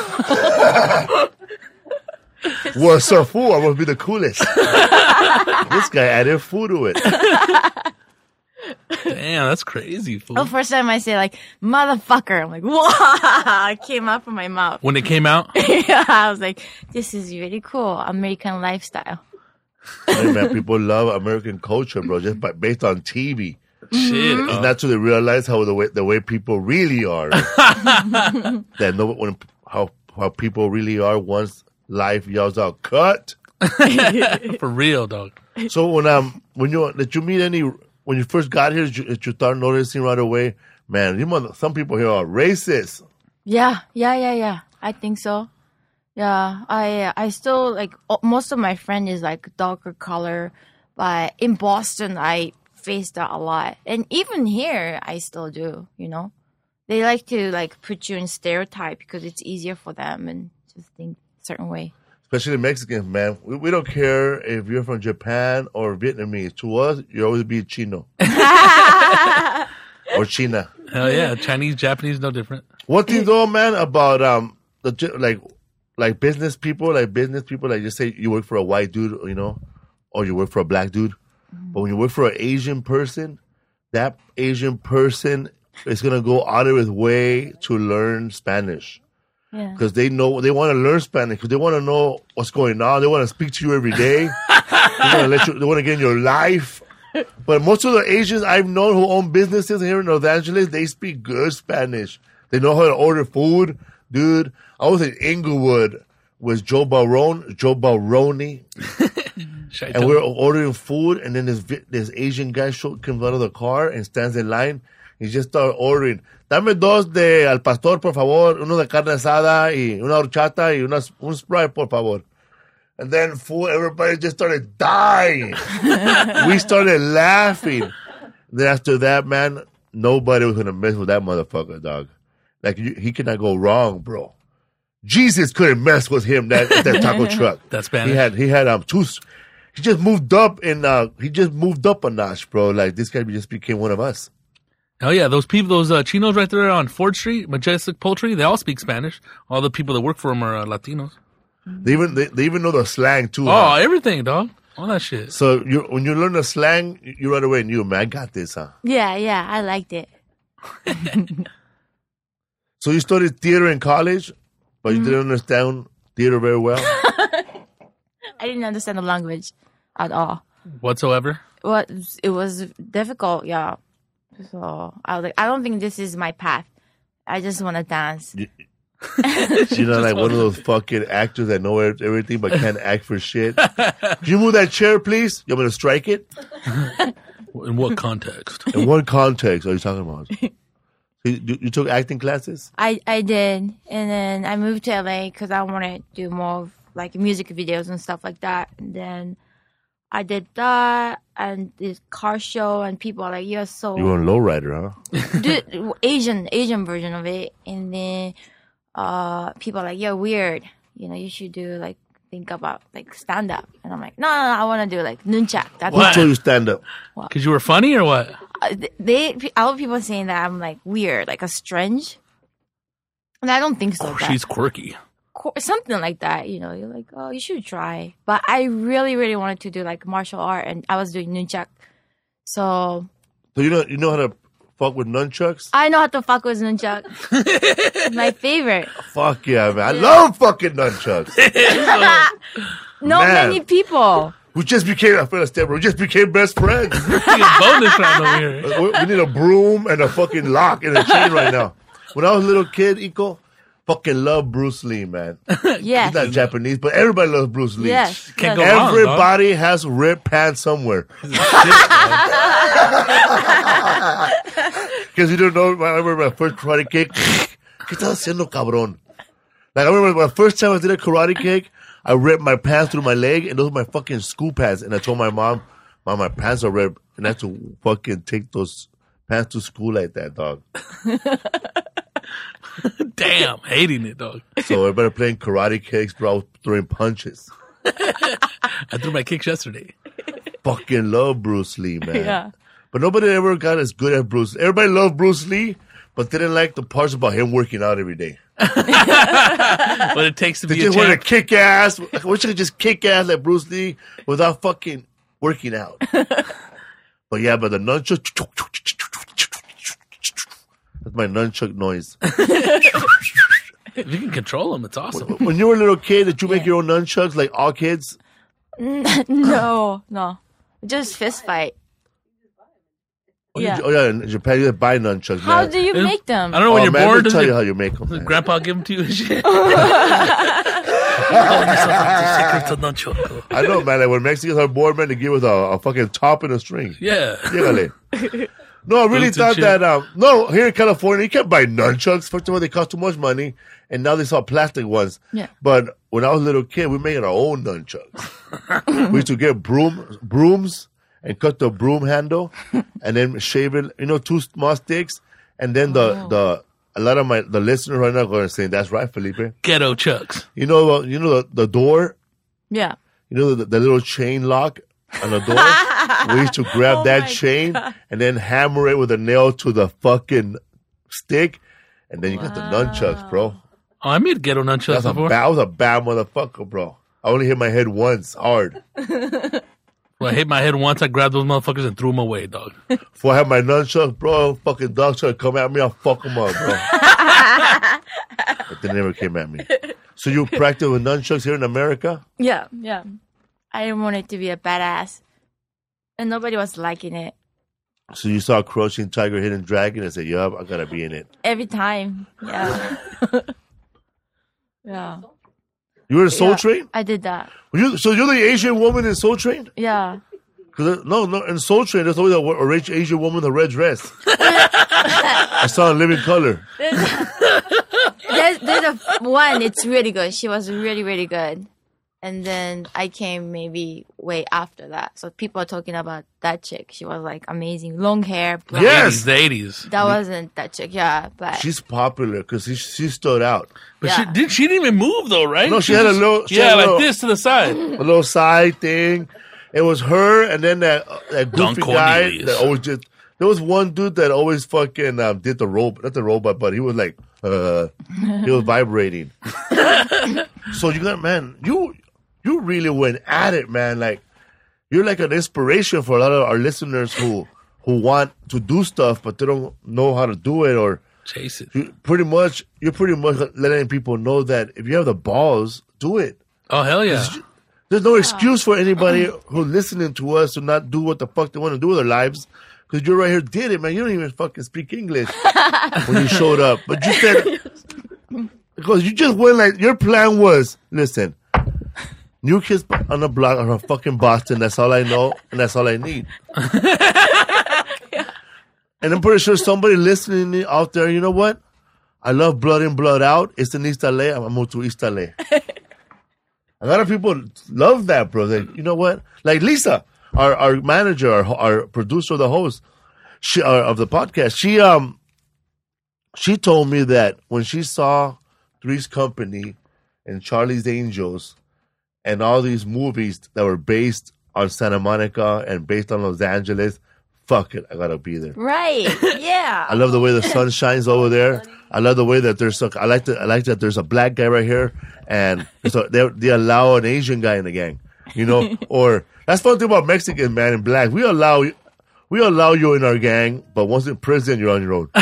What's up, fool? I must be the coolest. This guy added food to it. Damn, that's crazy, fool. The first time I say, motherfucker, I'm like, whoa, it came out from my mouth. When it came out, Yeah, I was like, this is really cool. American lifestyle. Hey, man, people love American culture, bro, just based on TV. shit. It's not till they realize how the way people really are. How people really are once life yells out cut. For real, dog. So when you first got here, did you start noticing right away, man, some people here are racist. Yeah. I think so. Yeah, I still most of my friend is darker color, but in Boston I faced that a lot, and even here I still do. They like to put you in stereotype because it's easier for them and just think a certain way. Especially Mexicans, man. We don't care if you're from Japan or Vietnamese. To us, you always be Chino or China. Hell yeah, Chinese, Japanese, no different. One thing though, man, about business people, just say you work for a white dude, or you work for a black dude. But when you work for an Asian person, that Asian person is gonna go out of his way to learn Spanish. Yeah. Because they want to learn Spanish, because they want to know what's going on. They want to speak to you every day. They want to get in your life. But most of the Asians I've known who own businesses here in Los Angeles, they speak good Spanish. They know how to order food. Dude, I was in Inglewood with Joe Baroni, and we were ordering food, and then this Asian guy comes out of the car and stands in line. He just started ordering. Dame 2 de al pastor, por favor. Uno de carne asada y una horchata y un Sprite, por favor. And then everybody just started dying. We started laughing. Then after that, man, nobody was going to mess with that motherfucker, dog. He cannot go wrong, bro. Jesus couldn't mess with him, that taco truck. That's Spanish. He had two. He just moved up a notch, bro. This guy just became one of us. Oh yeah, those people, those Chinos right there on Ford Street, Majestic Poultry, they all speak Spanish. All the people that work for them are Latinos. They even know the slang too. Oh, huh? everything, dog. All that shit. So when you learn the slang, you right away knew, man, I got this, huh? Yeah, I liked it. So you studied theater in college, but you didn't understand theater very well? I didn't understand the language at all. Whatsoever. Well, it was difficult, yeah. So I was like, I don't think this is my path. I just want to dance. You know, like one of those fucking actors that know everything but can't act for shit. Can you move that chair, please? You want me to strike it? In what context? In what context are you talking about? So you took acting classes? I did, and then I moved to LA because I wanted to do more of, like music videos and stuff like that. And then I did that and this car show, and people are like, "You're so You were a lowrider, huh? Dude, Asian version of it." And then people are like, "You're weird. You know, you should do like think about like stand up." And I'm like, "No, I want to do like nunchak." That's Who told you stand up? Because you were funny or what? a lot of people saying that I'm like weird, like a strange, and I don't think so. Oh, she's quirky. Something like that, you know. You're like, oh, you should try. But I really, really wanted to do like martial art, and I was doing nunchak. So you know how to fuck with nunchucks? I know how to fuck with nunchak. My favorite. Fuck yeah, man! I love fucking nunchucks. No Man. many people. We just became best friends. Bonus round over here. We need a broom and a fucking lock and a chain right now. When I was a little kid, Iko, fucking love Bruce Lee, man. Yeah. He's not Japanese, but everybody loves Bruce Lee. Yes. Can't yes. go wrong. Everybody has ripped pants somewhere. Because you don't know, I remember my first karate kick. ¿Qué estás haciendo, cabrón? Like, I remember my first time I did a karate kick, I ripped my pants through my leg, and those were my fucking school pants. And I told my mom, my pants are ripped, and I have to fucking take those pants to school like that, dog. Damn, hating it, dog. So everybody playing karate kicks, bro. I was throwing punches. I threw my kicks yesterday. Fucking love Bruce Lee, man. Yeah. But nobody ever got as good as Bruce. Everybody loved Bruce Lee, but didn't like the parts about him working out every day. What it takes to They be a just want to champ. kick ass. I wish I could just kick ass like Bruce Lee without fucking working out. But yeah, but the nunchuck. That's my nunchuck noise. If you can control them, it's awesome. When you were a little kid, did you make your own nunchucks like all kids? No. Just fist fight. Yeah. Oh yeah, in Japan you buy nunchucks. How man. do you make them? I don't know when you're man, born. I'll Does tell you your how you make them. man. grandpa give them to you and shit? Oh, these are the secrets of nunchuck. I know, man. Like when Mexicans are born, man, they give us a fucking top and a string. Yeah. Llégale. No, I really Boots and thought shit. that, no, here in California, you can't buy nunchucks. First of all, they cost too much money, and now they sell plastic ones. Yeah. But when I was a little kid, we made our own nunchucks. We used to get brooms and cut the broom handle, and then shave it, 2 small sticks, and then a lot of the listeners right now are going to say, that's right, Felipe. Ghetto chucks. You know the door? Yeah. You know the little chain lock on the door? We used to grab that my chain and then hammer it with a nail to the fucking stick, and then you got the nunchucks, bro. Oh, I made ghetto nunchucks before. I was a bad motherfucker, bro. I only hit my head once, hard. Well, I hit my head once. I grabbed those motherfuckers and threw them away, dog. Before I had my nunchucks, bro, fucking dogs try to come at me, I'll fuck them up, bro. But they never came at me. So you practice with nunchucks here in America? Yeah. I didn't want it to be a badass. And nobody was liking it. So you saw Crouching Tiger, Hidden Dragon and said, yup, I gotta be in it. Every time. Yeah. Yeah. You were in Soul Yeah, Train? I did that. So you're the Asian woman in Soul Train? Yeah. Cause no, in Soul Train, there's always a rich Asian woman with a red dress. I saw in Living Color. There's a one, it's really good. She was really, really good. And then I came maybe way after that. So people are talking about that chick. She was like amazing. Long hair. Black. Yes. The 80s. That wasn't that chick, yeah. But She's popular because she stood out. But Yeah. she didn't even move, though, right? No, she had a little... like this to the side. A little side thing. It was her and then that goofy Don guy Cornelius. that always just... There was one dude that always fucking did the robot, not the robot, but he was like, he was vibrating. So you got, man, you really went at it, man. Like, you're like an inspiration for a lot of our listeners who want to do stuff, but they don't know how to do it, or chase it. you're pretty much letting people know that if you have the balls, do it. Oh, hell yeah. There's no excuse for anybody who's listening to us to not do what the fuck they want to do with their lives. Because you right here did it, man. You don't even fucking speak English when you showed up. But you said, because you just went like, your plan was, listen, new kids on the block are from fucking Boston. That's all I know, and that's all I need. And I'm pretty sure somebody listening out there, you know what? I love Blood In, Blood Out. It's in East LA. I'm going to move to East LA. A lot of people love that, bro. Like, you know what? Like Lisa, our manager, our producer, the host of the podcast, she told me that when she saw Three's Company and Charlie's Angels and all these movies that were based on Santa Monica and based on Los Angeles, fuck it, I gotta be there. Right. Yeah. I love the way the sun shines over there. I love the way that I like that there's a black guy right here, and so they allow an Asian guy in the gang, you know. Or that's one thing about Mexican, man, and black. We allow you in our gang, but once in prison, you're on your own.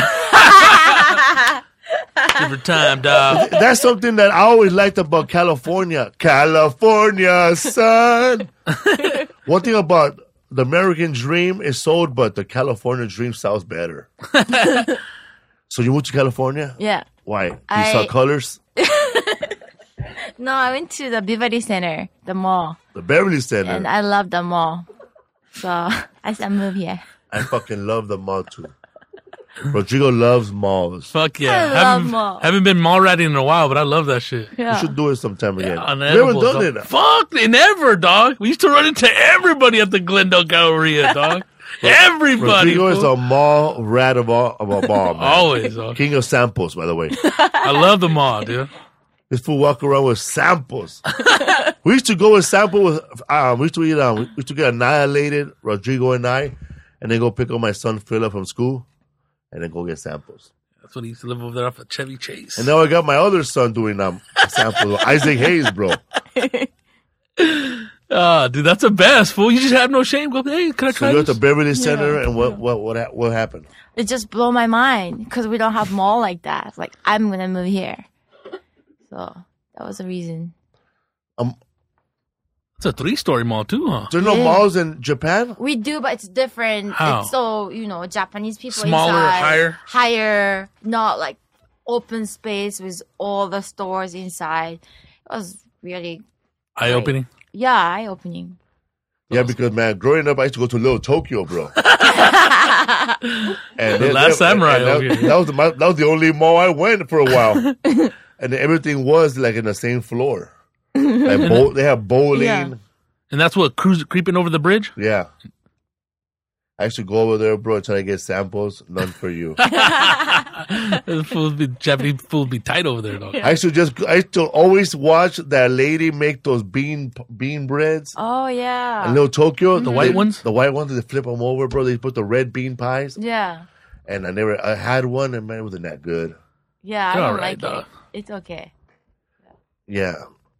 Different time, dog. That's something that I always liked about California. California, son. One thing about the American dream is sold, but the California dream sounds better. So you moved to California? Yeah. Why? You saw colors? No, I went to the Beverly Center, the mall, The Beverly Center. and I love the mall. So I said, move here. I fucking love the mall too. Rodrigo loves malls. Fuck yeah. I love mall. Haven't been mall ratting in a while, but I love that shit. You Yeah. should do it sometime again. On We haven't edibles, done dog. it. Fuck, they never, dog. We used to run into everybody at the Glendale Galleria, dog. Everybody. Rodrigo is fool. a mall rat of a mall, man. Always, dog. King of samples, by the way. I love the mall, dude. This fool walk around with samples. We used to go and sample with. We used to get annihilated, Rodrigo and I, and then go pick up my son Philip from school, and then go get samples. That's when he used to live over there off of Chevy Chase. And now I got my other son doing samples. Isaac Hayes, bro. Dude, that's the best, fool. You just have no shame. Go, hey, can I So try you're at the this? Beverly Center, and what happened? It just blew my mind because we don't have mall like that. Like, I'm going to move here. So that was the reason. It's a 3-story mall, too, huh? There's no malls in Japan. We do, but it's different. How? It's so, Japanese people Smaller, inside, higher? not like open space with all the stores inside. It was really, Eye-opening. eye-opening. Yeah, because man, growing up, I used to go to Little Tokyo, bro. And The Last Samurai over here. that was the only mall I went for a while, and everything was like in the same floor. Like they have bowling. Yeah. And that's what, creeping over the bridge? Yeah. I used to go over there, bro, and try to get samples. None for you. Japanese fools be tight over there, dog. I used to always watch that lady make those bean breads. Oh, yeah. In Little Tokyo, The white ones? The white ones, they flip them over, bro. They put the red bean pies. Yeah. And I had one, and man, it wasn't that good. Yeah, I You're don't all right, like dog. it. It's okay. Yeah.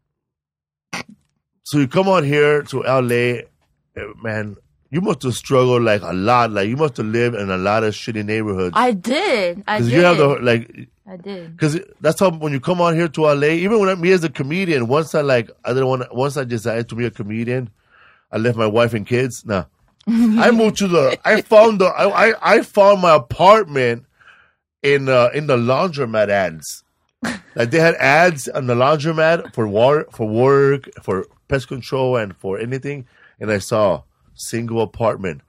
So you come out here to LA, man, you must have struggled like a lot. Like you must have lived in a lot of shitty neighborhoods. I did. Because you have I did. because that's how when you come out here to LA, even when me as a comedian, once I decided to be a comedian, I left my wife and kids. Nah. I moved to I found my apartment in the laundromat ads. Like they had ads on the laundromat for work, for pest control, and for anything. And I saw single apartment,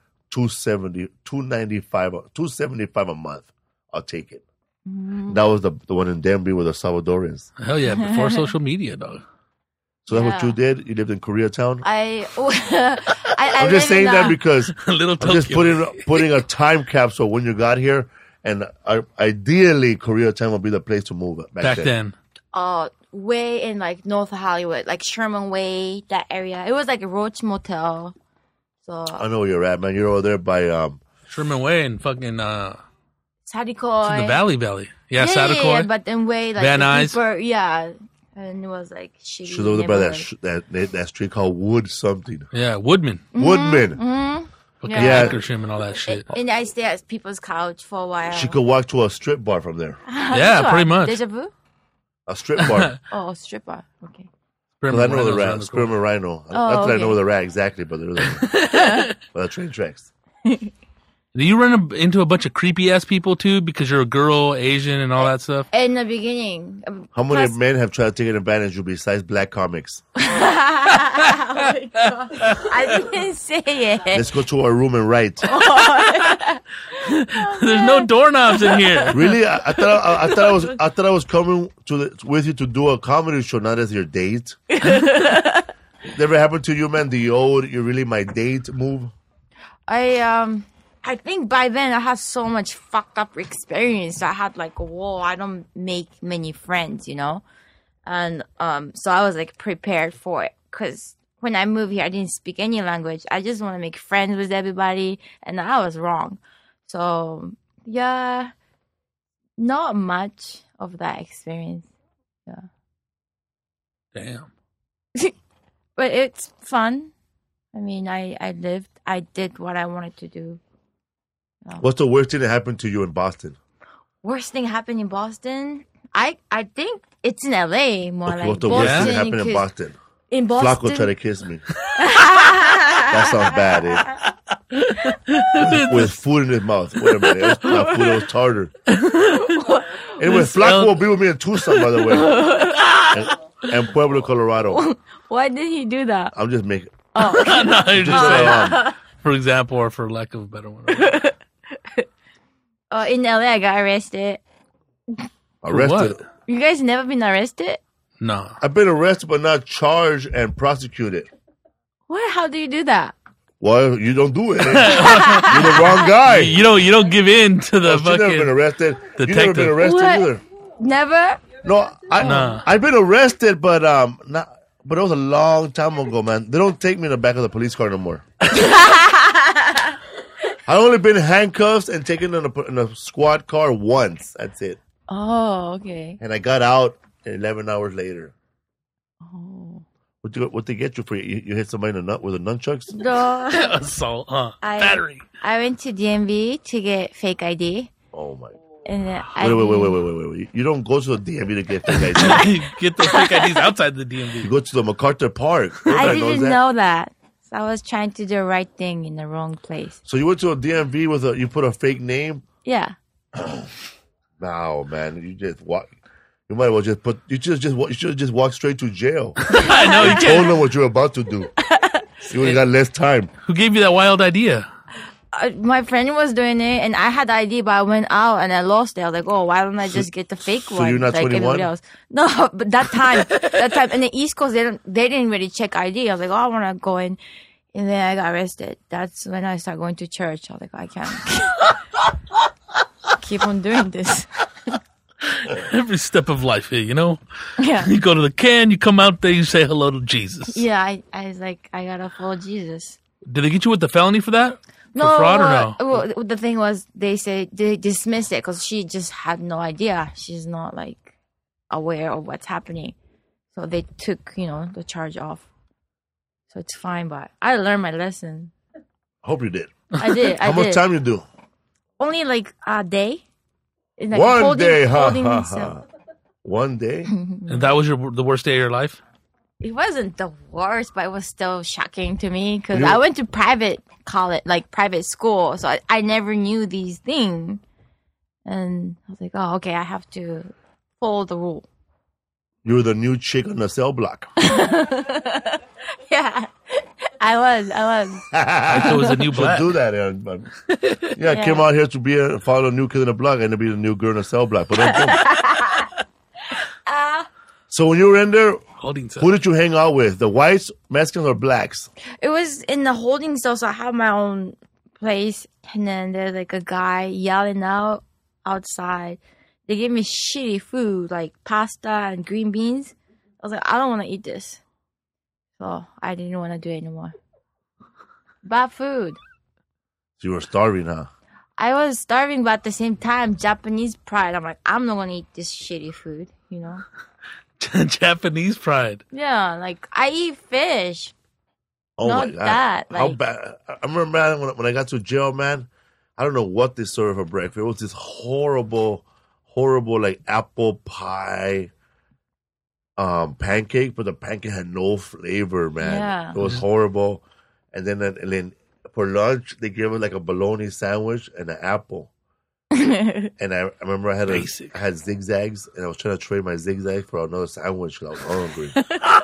$275 a month. I'll take it. That was the one in Denver with the Salvadorians. Hell yeah, before social media, dog. So that's what Yeah. you did? You lived in Koreatown? I'm I'm just saying that because Little I'm Tokyo. just putting a time capsule when you got here. And ideally, Koreatown would be the place to move back then. way in like North Hollywood, like Sherman Way, that area. It was like a Roach Motel. So I know where you're at, man. You're over there by Sherman Way and fucking Sadikoy. the Valley. Yeah, Sadakoy. Yeah, but then way like Van Nuys. deeper, yeah, and it was like shitty. She was over by neighborhood. that street called Wood something. Yeah, Woodman. Woodman. Fucking Yeah. Akersham and all that shit. And I stayed at people's couch for a while. She could walk to a strip bar from there. Yeah, pretty much. Deja vu? A strip bar. Oh, stripper. Okay. Because I know where they're Rhinos at. around the Sperm corner. and Rhino. Oh, Not that I okay. know where they're at exactly, but they're there. By the train tracks. Do you run into a bunch of creepy ass people too because you're a girl, Asian, and all that stuff? In the beginning. How many plus- men have tried to take advantage of you besides black comics? Oh my God. I didn't say it. Let's go to our room and write. There's no doorknobs in here. Really? I thought I was coming with you to do a comedy show, not as your date. Never happened to you, man? The old "you're really my date" move. I think by then I had so much fucked up experience. I had like, whoa, I don't make many friends, you know? And so I was like prepared for it. Because when I moved here, I didn't speak any language. I just want to make friends with everybody. And I was wrong. So, yeah, not much of that experience. Damn. But it's fun. I mean, I did what I wanted to do. What's the worst thing that happened to you in Boston? Worst thing happened in Boston? I think it's in LA more Okay, like what's the Boston. worst thing that happened in 'cause Boston? In Boston, Flacco tried to kiss me. That sounds bad, eh? With food in his mouth. Wait a minute. It was not food, it was tartar. Anyway, Flacco will be with me in Tucson, by the way. And Pueblo, Colorado. why did he do that? I'm just making... No, you're just saying, Um, for example, or for lack of a better one. In LA, I got arrested. arrested. What? You guys never been arrested? No. I've been arrested but not charged and prosecuted. What? How do you do that? Well, you don't do it. You're the wrong guy. You don't give in to the She's never been fucking. arrested. You've never detective. been arrested What? either. Never? No, Nah. I've been arrested, but not. But it was a long time ago, man. They don't take me in the back of the police car no more. I only been handcuffed and taken in a squad car once. That's it. Oh, okay. And I got out 11 hours later. Oh. What they get you for? You hit somebody in the nut with a nunchucks? No. Assault, battery. I went to DMV to get fake ID. Oh my! And then Wait! You don't go to the DMV to get fake ID. Get those fake IDs outside the You DMV. go to the MacArthur Park. I Everybody knows didn't that. know that. So I was trying to do the right thing in the wrong place. So you went to a DMV with you put a fake name. Yeah. No, man, you just walk. You might as well just put. You should have just walked straight to jail. I know you Told can't. them what you're about to do. You only got less time. Who gave you that wild idea? My friend was doing it, and I had the ID, but I went out and I lost it. I was like, "Oh, why don't I just get the fake one?" you're not like 21? everybody else. No, but that time, in the East Coast, they didn't really check ID. I was like, "Oh, I want to go in," and then I got arrested. That's when I started going to church. I was like, "I can't keep on doing this." Every step of life here, you know? Yeah, You go to the can, you come out there, you say hello to Jesus. yeah. I was like, I gotta follow Jesus. Did they get you with the felony for that? No, For fraud or no? well, the thing was, they said they dismissed it because she just had no idea. She's not like aware of what's happening, so they took the charge off. So it's fine, but I learned my lesson. Hope you did. I did. How much time you do? Only like a day. It's like One day, holding ha ha himself. ha. One day. And that was the worst day of your life? It wasn't the worst, but it was still shocking to me because You- I went to private college, like private school, so I never knew these things. And I was like, oh, okay, I have to follow the rule. You were the new chick on the cell block. Yeah, I was. It was a new So black. do that, Aaron. Yeah, I came out here to follow a new kid in the block and to be the new girl in the cell block. But don't. So when you were in there, Holding cell. who did you hang out with? The whites, Mexicans, or blacks? It was in the holding cell, so I have my own place, and then there's like a guy yelling out outside. They gave me shitty food, like pasta and green beans. I was like, I don't want to eat this. So I didn't want to do it anymore. Bad food. So you were starving, huh? I was starving, but at the same time, Japanese pride. I'm like, I'm not gonna eat this shitty food, you know? Japanese pride. Yeah, like I eat fish. Oh Not my God. that, How like- bad. I remember, man, when I got to jail, man, I don't know what they served for breakfast. It was this horrible, like apple pie pancake, but the pancake had no flavor, man. Yeah. It was horrible. And then for lunch, they gave us like a bologna sandwich and an apple. And I remember I had zigzags, and I was trying to trade my zigzags for another sandwich because I was hungry.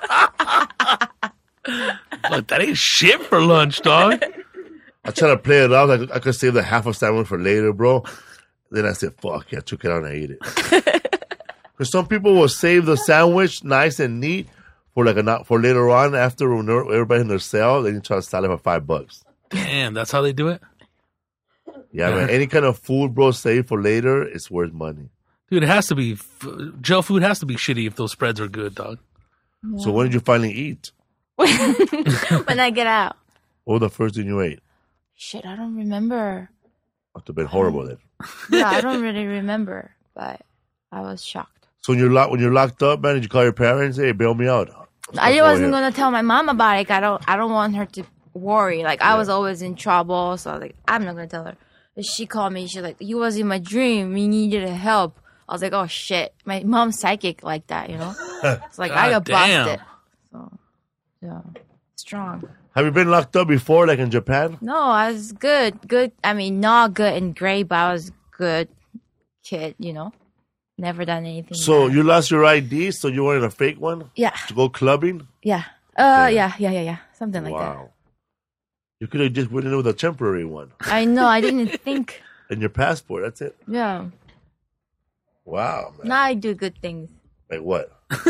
Look, that ain't shit for lunch, dog. I tried to play it off like I could save the half a sandwich for later, bro. Then I said, fuck yeah, I took it out and I ate it. Because some people will save the sandwich nice and neat for for later on after when everybody's in their cell, then you try to sell it for $5. Damn, that's how they do it? Yeah, man. Any kind of food, bro, save for later, it's worth money. Dude, it has to be, jail food has to be shitty if those spreads are good, dog. So when did you finally eat? When I get out. What was the first thing you ate? Shit, I don't remember. Must have been horrible then. Yeah, I don't really remember, but I was shocked. So when you're locked up, man, did you call your parents? Hey, bail me out. I wasn't gonna tell my mom about it. I don't want her to worry. Like I was always in trouble, so I was like, I'm not gonna tell her. But she called me. She's like, "You was in my dream. We needed help." I was like, "Oh shit!" My mom's psychic like that, you know. It's like I got God damn. busted. So yeah, strong. Have you been locked up before, like in Japan? No, I was good. Good. I mean, not good and great, but I was good kid. You know, never done anything. So bad. you lost your ID, so you wanted a fake one Yeah. to go clubbing? Yeah. Yeah. Something like that. Wow. You could have just went in with a temporary one I know. I didn't think. and your passport. That's it. Yeah. Wow, man. Now I do good things. Like what?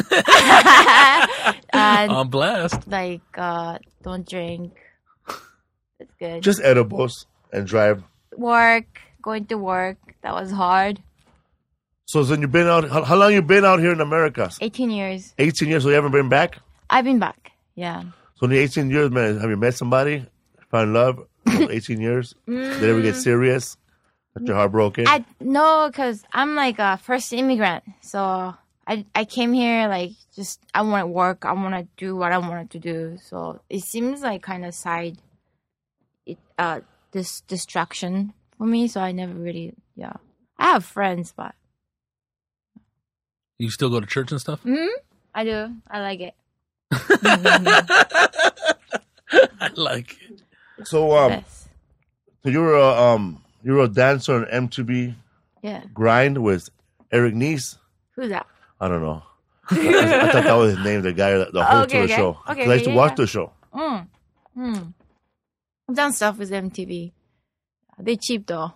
And I'm blessed. like, don't drink. That's good. Just edibles and drive. Going to work. That was hard. So then you've been out. How long you been out here in America? 18 years. 18 years. So you haven't been back. I've been back. Yeah. So in the 18 years, man, have you met somebody? Found love? In those 18 years. Did it ever get serious? Got your heart broken? No, because I'm like a first immigrant. So I came here like just I want to work. I want to do what I wanted to do. So it seems like kind of this distraction for me. So I never really I have friends, but You still go to church and stuff? I do. I like it. I like it. So Yes. so you were a dancer on MTV Yeah. Grind with Eric Nies. Who's that? I don't know. I thought that was his name, the guy, the host Okay, of the okay. show. Okay, 'Cause I used to yeah, watch yeah. the show. I've done stuff with MTV. They cheap though.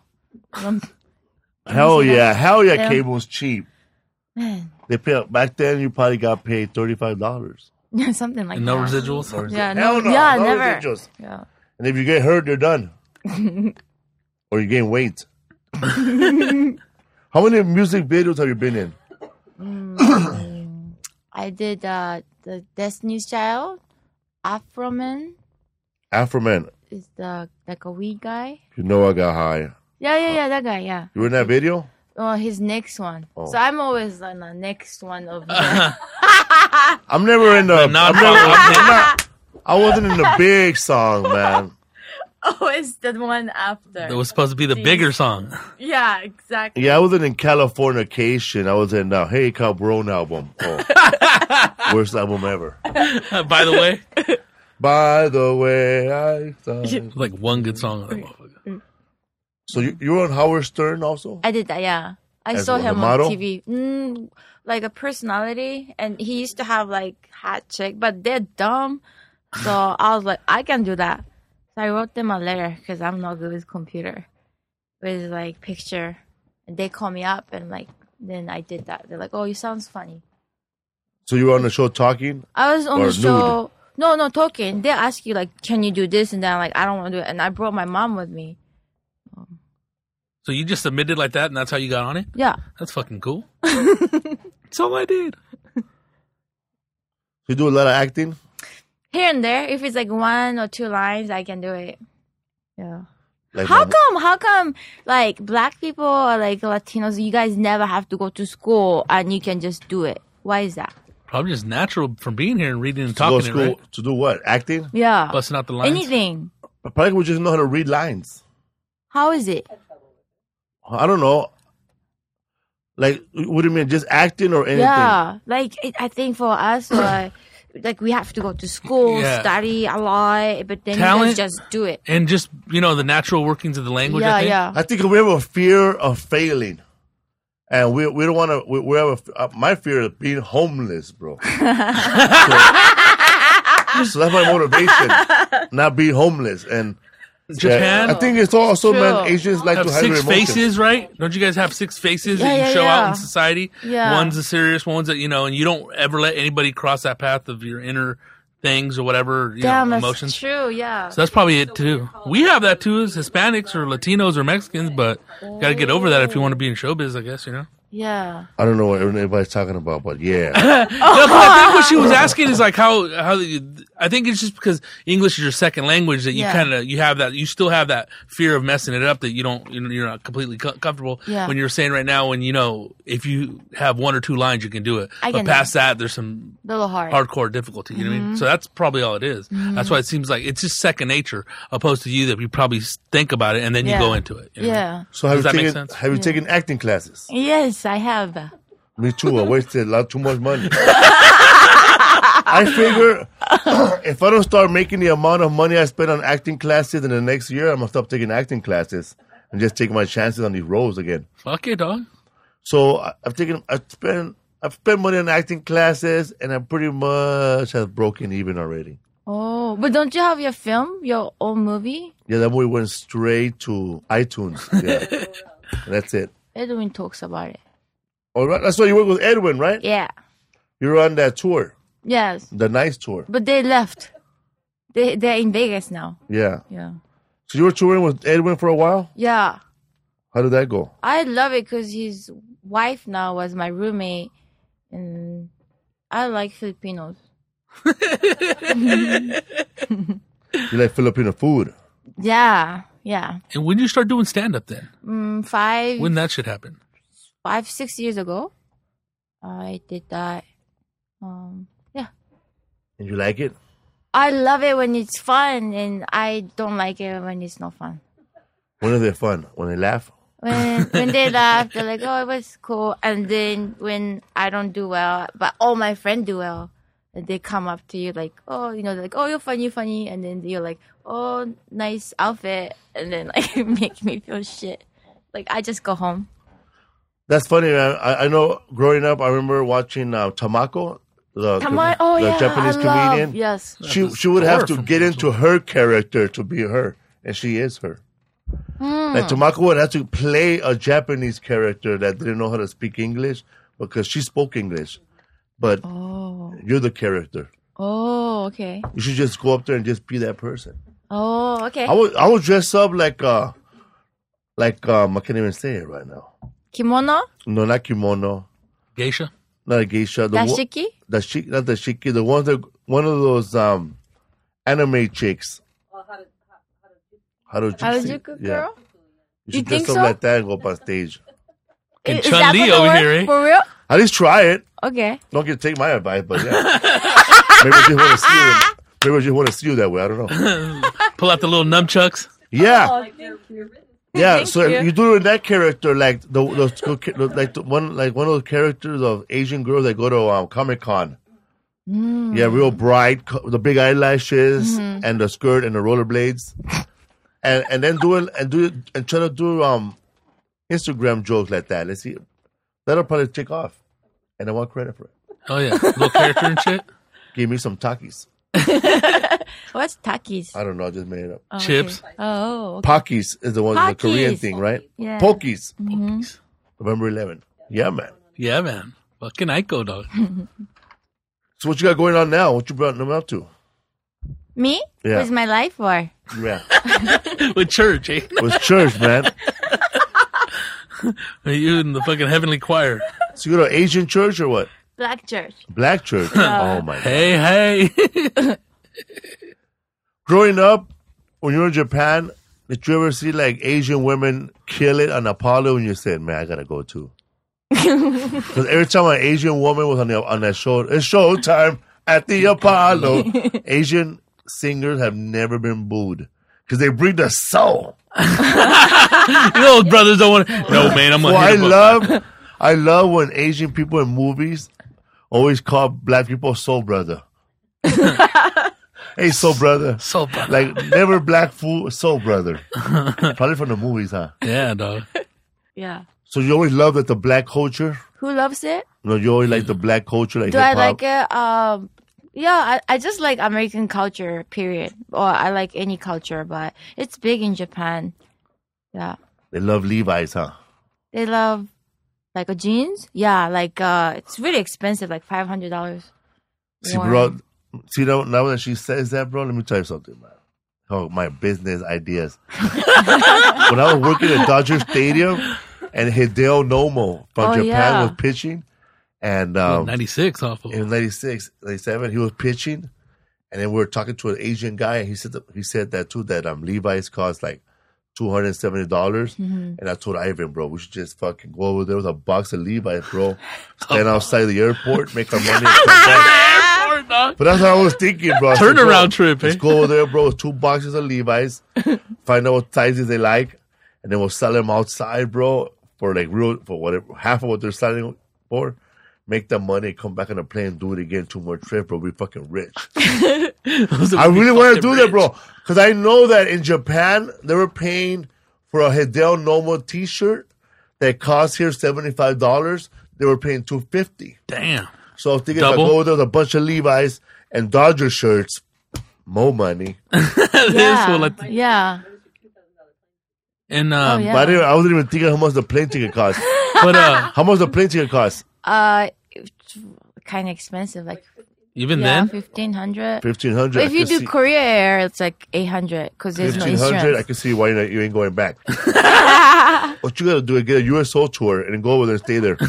Hell see yeah, Yeah. cable's cheap. Man, They pay back then. You probably got paid $35. something like And no that. residuals? Yeah, Hell no, yeah, no never. residuals. Yeah. And if you get hurt, you're done. Or you gain weight. How many music videos have you been in? I did the Destiny's Child. Afroman Afroman. is the like a weed guy. You know I got high. Yeah, that guy. Yeah. You were in that video? Oh, his next one. Oh. So I'm always on the next one of the. I'm never in the. not I wasn't in the big song, man. always the one after. That was supposed to be the bigger song. Yeah, exactly. Yeah, I wasn't in Californication. I was in Hey Cabron album. Oh. Worst album ever. By the way, By the way, I thought. like one good song on that motherfucker. So you were on Howard Stern also? I did that. Yeah, I As saw what, the him on model? TV. Like a personality, and he used to have like hot chick, but they're dumb. So I was like, I can do that. So I wrote them a letter because I'm not good with computer, with like picture, and they call me up and like then I did that. They're like, oh, you sounds funny. So you were on the show talking? I was on Or the show. No, talking. They ask you like, can you do this? And then I'm like, I don't want to do it. And I brought my mom with me. So you just submitted like that and that's how you got on it? Yeah. That's fucking cool. That's all I did. You do a lot of acting? Here and there, if it's like 1 or 2 lines, I can do it. Yeah. Like How come, like, black people or, like, Latinos, you guys never have to go to school and you can just do it? Why is that? Probably just natural from being here and reading and to go talking to it, school right? to do what? Acting? Yeah. Busting out the lines. Anything. Probably we just know how to read lines. How is it? I don't know. Like, what do you mean? Just acting or anything? Yeah. Like, I think for us, like, we have to go to school, Yeah. study a lot, but then Talent. you guys just do it. And just, the natural workings of the language, Yeah, I think. yeah. I think we have a fear of failing. And we don't want to, we have my fear of being homeless, bro. So that's my motivation, not being homeless. And Japan I think it's also, True. man, Asians like have to hide their 6 emotions. faces, right? Don't you guys have 6 faces Yeah, that you yeah, show out yeah. in society? Yeah. One's the serious, one's that, and you don't ever let anybody cross that path of your inner things or whatever, Damn, that's emotions. true, yeah. So that's probably it too. We have that too as Hispanics or Latinos or Mexicans, but you got to get over that if you want to be in showbiz, I guess, Yeah. I don't know what everybody's talking about, but yeah. No, 'cause I think what she was asking is like how I think it's just because English is your second language that you Yeah. you have that, you still have that fear of messing it up that you don't, you're not completely comfortable. Yeah. When you're saying right now, when if you have 1 or 2 lines, you can do it. I But can past that, there's some Little hard. hardcore difficulty. You know what I mean? So that's probably all it is. That's why it seems like it's just second nature, opposed to you that you probably think about it and then you Yeah. go into it. you know? Yeah. So have Does you that make taken sense? have you taken acting classes? Yes, I have. Me too. I wasted a lot too much money. I figure if I don't start making the amount of money I spent on acting classes in the next year, I'm gonna stop taking acting classes and just take my chances on these roles again. Fuck it, dog. So I've spent money on acting classes, and I pretty much have broken even already. Oh, but don't you have your film, your own movie? Yeah, that movie went straight to iTunes. Yeah, and that's it. Edwin talks about it. All right, that's why you work with Edwin, right? Yeah. You were on that tour, Yes. the nice tour. But they left. They're in Vegas now. Yeah. Yeah. So you were touring with Edwin for a while. Yeah. How did that go? I love it because his wife now was my roommate, and I like Filipinos. You like Filipino food? Yeah. Yeah. And when did you start doing stand up then? When that shit happened? 5-6 years ago, I did that. Yeah. And you like it? I love it when it's fun, and I don't like it when it's not fun. When are they fun? When they laugh? When they laugh, they're like, "Oh, it was cool." And then when I don't do well, but all my friends do well, and they come up to you like, "Oh, they're like, oh, you're funny," and then you're like, "Oh, nice outfit," and then like it makes me feel shit. Like I just go home. That's funny, man. I know growing up, I remember watching Tamako, the Japanese comedian. Yes. She would have to From get into her character to be her, and she is her. Like Tamako would have to play a Japanese character that didn't know how to speak English because she spoke English, but you're the character. Oh, okay. You should just go up there and just be that person. Oh, okay. I would dress up like I can't even say it right now. Kimono? No, not kimono, Geisha? not a geisha. Dashiki? Not the shiki. The one of those anime chicks. Harajuku girl? You should You dress think up so? like that and go up on stage. And Is that Chun-Li gonna over work? here, eh? For real? At least try it. Okay. Don't get take my advice, but yeah. Maybe I just want to see you. Maybe I just want to see you that way. I don't know. Pull out the little nunchucks. Yeah, yeah. Thank So you. you do it in that character, like one of those characters of Asian girls that go to Comic-Con. Yeah, real bright, the big eyelashes and the skirt and the rollerblades, and then do it and try to do Instagram jokes like that. Let's see, that'll probably take off, and I want credit for it. Oh, yeah. Little character and shit. Give me some Takis. What's Takis? I don't know, I just made it up. Oh, Chips. Okay. Oh, okay. Pakis is the one, the Korean Pakis. thing, right? Yeah. Pokies. November 11. Yeah, man. Yeah, man. Fucking Ico, dog. So what you got going on now? What you brought them up to? Me? Yeah. What's my life for? Yeah, With church, eh? it was church, man. You in the fucking heavenly choir. So you go to Asian church or what? Black church. Black church. Oh my God. Hey. Growing up, when you were in Japan, Did you ever see like Asian women kill it on Apollo and you said, man, I gotta go too? Because every time an Asian woman was on that show, it's showtime at the Apollo. Asian singers have never been booed because they bring the soul. Those brothers don't want to. No, man, I'm gonna hit him up. I love when Asian people in movies always call black people soul brother. Hey, soul brother. Soul brother. Like, never black fool, soul brother. Probably from the movies, huh? Yeah, dog. Yeah. So you always love that the black culture? Who loves it? No, you always like the black culture, like Do I hip-hop? like it? Yeah, I just like American culture, period. Or I like any culture, but it's big in Japan. Yeah. They love Levi's, huh? They love, like, a jeans? Yeah, like, it's really expensive, like $500. See, bro, now that she says that, bro, let me tell you something, man. Oh, my business ideas. When I was working at Dodger Stadium and Hideo Nomo from Japan was pitching, and 96 off of. in 96, 97, he was pitching, and then we were talking to an Asian guy, and he said that too, that Levi's cost like $270. And I told Ivan, bro, we should just fucking go over there with a box of Levi's, bro. Stand outside the airport, make our money, and come back. But that's what I was thinking, bro. Turnaround trip, Let's eh? go over there, bro, with 2 boxes of Levi's, find out what sizes they like, and then we'll sell them outside, bro, for like for whatever, half of what they're selling for. Make the money, come back on a plane, do it again, 2 more trips, bro. Be fucking rich. I really want to do that, bro. Because I know that in Japan, they were paying for a Hideo Nomo t-shirt that cost here $75. They were paying $250. Damn. So I was thinking Double? if I go over there with a bunch of Levi's and Dodger shirts, more money. Yeah. And yeah. But I wasn't even thinking how much the plane ticket cost. but How much the plane ticket cost? It's kind of expensive, like even yeah, then, 1,500. 1,500. But if you do Korea Air, it's like 800 because there's no 1,500. I insurance. can see why you ain't going back. What you gotta do is get a USO tour and go over there and stay there.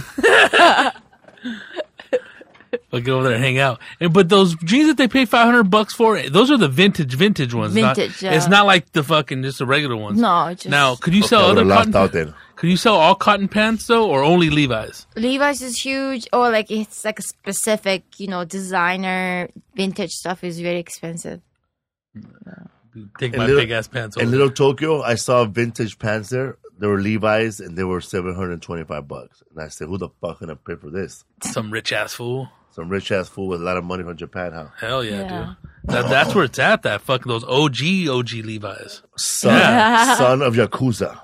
I'll go over there and hang out. But those jeans that they pay $500 for, those are the vintage ones. Vintage, It's not like the fucking just the regular ones. No, it's just Now, could you Okay, sell I other would've cotton? lost out then. Could you sell all cotton pants though, or only Levi's? Levi's is huge, or like it's like a specific, designer vintage stuff is very expensive. Take In my Little- big ass pants In over. Little Tokyo, I saw vintage pants there. They were Levi's and they were $725. And I said, who the fuck gonna pay for this? Some rich ass fool. Some rich ass fool with a lot of money from Japan, huh? Hell yeah, Yeah. dude. That's where it's at. That fucking those OG Levi's. Son of Yakuza.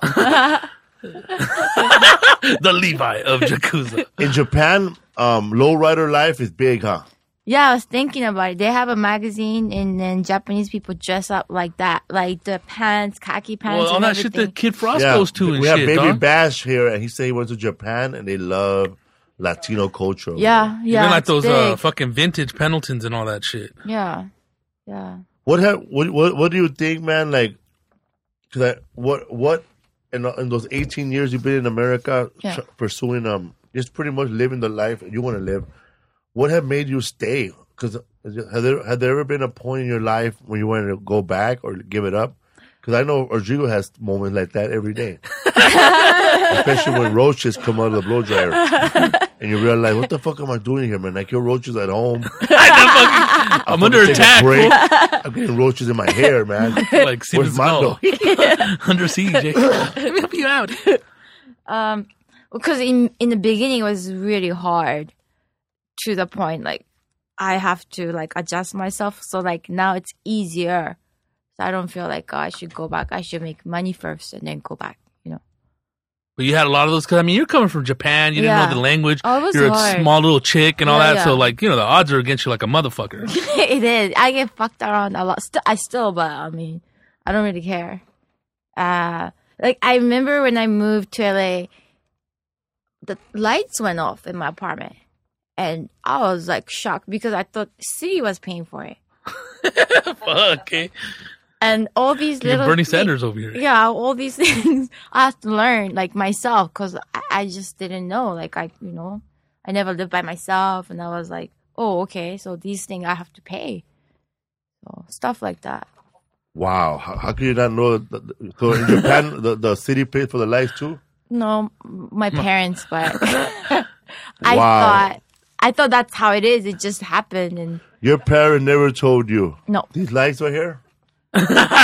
The Levi of Yakuza. In Japan, lowrider life is big, huh? Yeah, I was thinking about it. They have a magazine, and then Japanese people dress up like that, like the pants, khaki pants, Well, all and that shit everything. that Kid Frost goes to and we shit, have Baby dog. Bash here, and he said he went to Japan, and they love Latino culture. over Yeah, yeah. Even like it's those big. fucking vintage Pendletons and all that shit. Yeah. there. What do you think, man? Like, cause what in those 18 years you've been in America, Yeah. pursuing just pretty much living the life you want to live. What have made you stay? Because had there ever been a point in your life when you wanted to go back or give it up? Because I know Rodrigo has moments like that every day. Especially when roaches come out of the blow dryer. And you realize, what the fuck am I doing here, man? Like, your roaches at home. I'm under Take a attack. break. fool. I'm getting roaches in my hair, man. Like Steven Where's Mando? Seagal. Under siege. eh? Let me help you out. Because in the beginning it was really hard to the point like I have to like adjust myself. So like now it's easier. So I don't feel like I should go back. I should make money first and then go back. But you had a lot of those because I mean you're coming from Japan. You didn't Yeah. know the language. Oh, it was You're hard. a small little chick and all Yeah, that. yeah. So like the odds are against you like a motherfucker. It is. I get fucked around a lot. But I mean, I don't really care. Like I remember when I moved to LA, the lights went off in my apartment, and I was like shocked because I thought the city was paying for it, Fuck. Eh? and all these You're little Bernie thi- Sanders over here. Yeah, all these things I have to learn like myself because I just didn't know. Like I never lived by myself, and I was like, oh, okay, so these things I have to pay, so stuff like that. Wow. How could you not know? So in Japan, the city paid for the lights too? No, my parents, but Wow. I thought that's how it is. It just happened, and Your parent never told you. no. These lights right here? The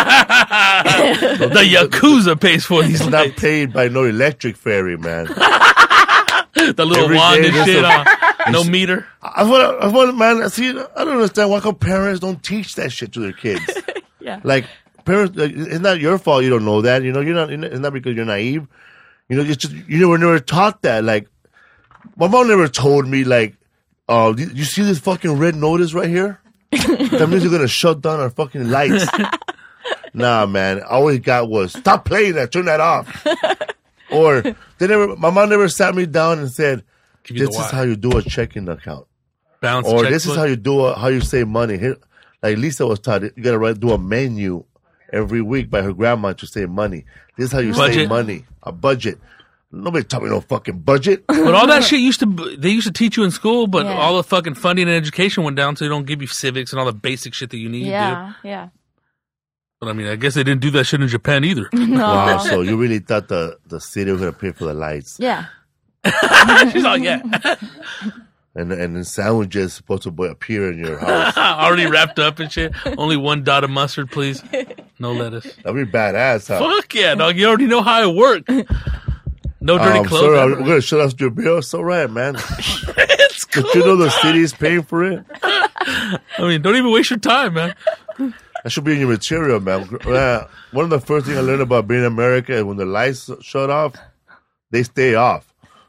Yakuza pays for these It's not lights. paid by no electric ferry, man. The little Every wand day and there's shit. a- No meter. I want, man. See, I don't understand why come parents don't teach that shit to their kids. Yeah. Like parents, like, it's not your fault. You don't know that. You know, you're not. It's not because you're naive. You know, it's just you were never taught that. Like my mom never told me, like, oh, you see this fucking red notice right here? That means you're gonna shut down our fucking lights. Nah, man. All we got was stop playing that. Turn that off. Or my mom never sat me down and said, Give you this the is why. how you do a checking account. Balance Or this is checkbook. how you save money. Here, like Lisa was taught, you gotta do a menu every week by her grandma to save money. This is how you Budget. save money. A budget. Nobody taught me no fucking budget. But all that shit they used to teach you in school, but Yeah. all the fucking funding and education went down, so they don't give you civics and all the basic shit that you need. Dude. Yeah. But I mean, I guess they didn't do that shit in Japan either. No. Wow, so you really thought the city was gonna pay for the lights. Yeah. She's all, yeah. And then sandwiches supposed to appear in your house. Already wrapped up and shit. Only one dot of mustard, please. No lettuce. That'd be badass, huh? Fuck yeah, dog. You already know how it work. No dirty clothes. Sorry, ever. we're gonna shut off your bill. It's all right, man. It's cool. But you know the city's paying for it. I mean, don't even waste your time, man. That should be in your material, man. One of the first things I learned about being in America is when the lights shut off, they stay off.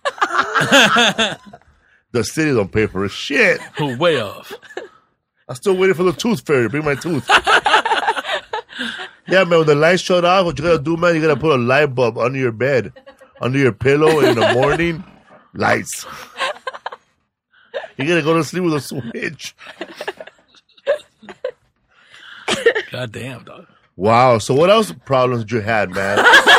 The city don't pay for a shit. Way off. I'm still waiting for the tooth fairy. Bring my tooth. Yeah, man, when the lights shut off, what you gotta do, man, you gotta put a light bulb under your bed, under your pillow in the morning. Lights. You gotta go to sleep with a switch. God damn, dog. Wow. So what else problems you had, man?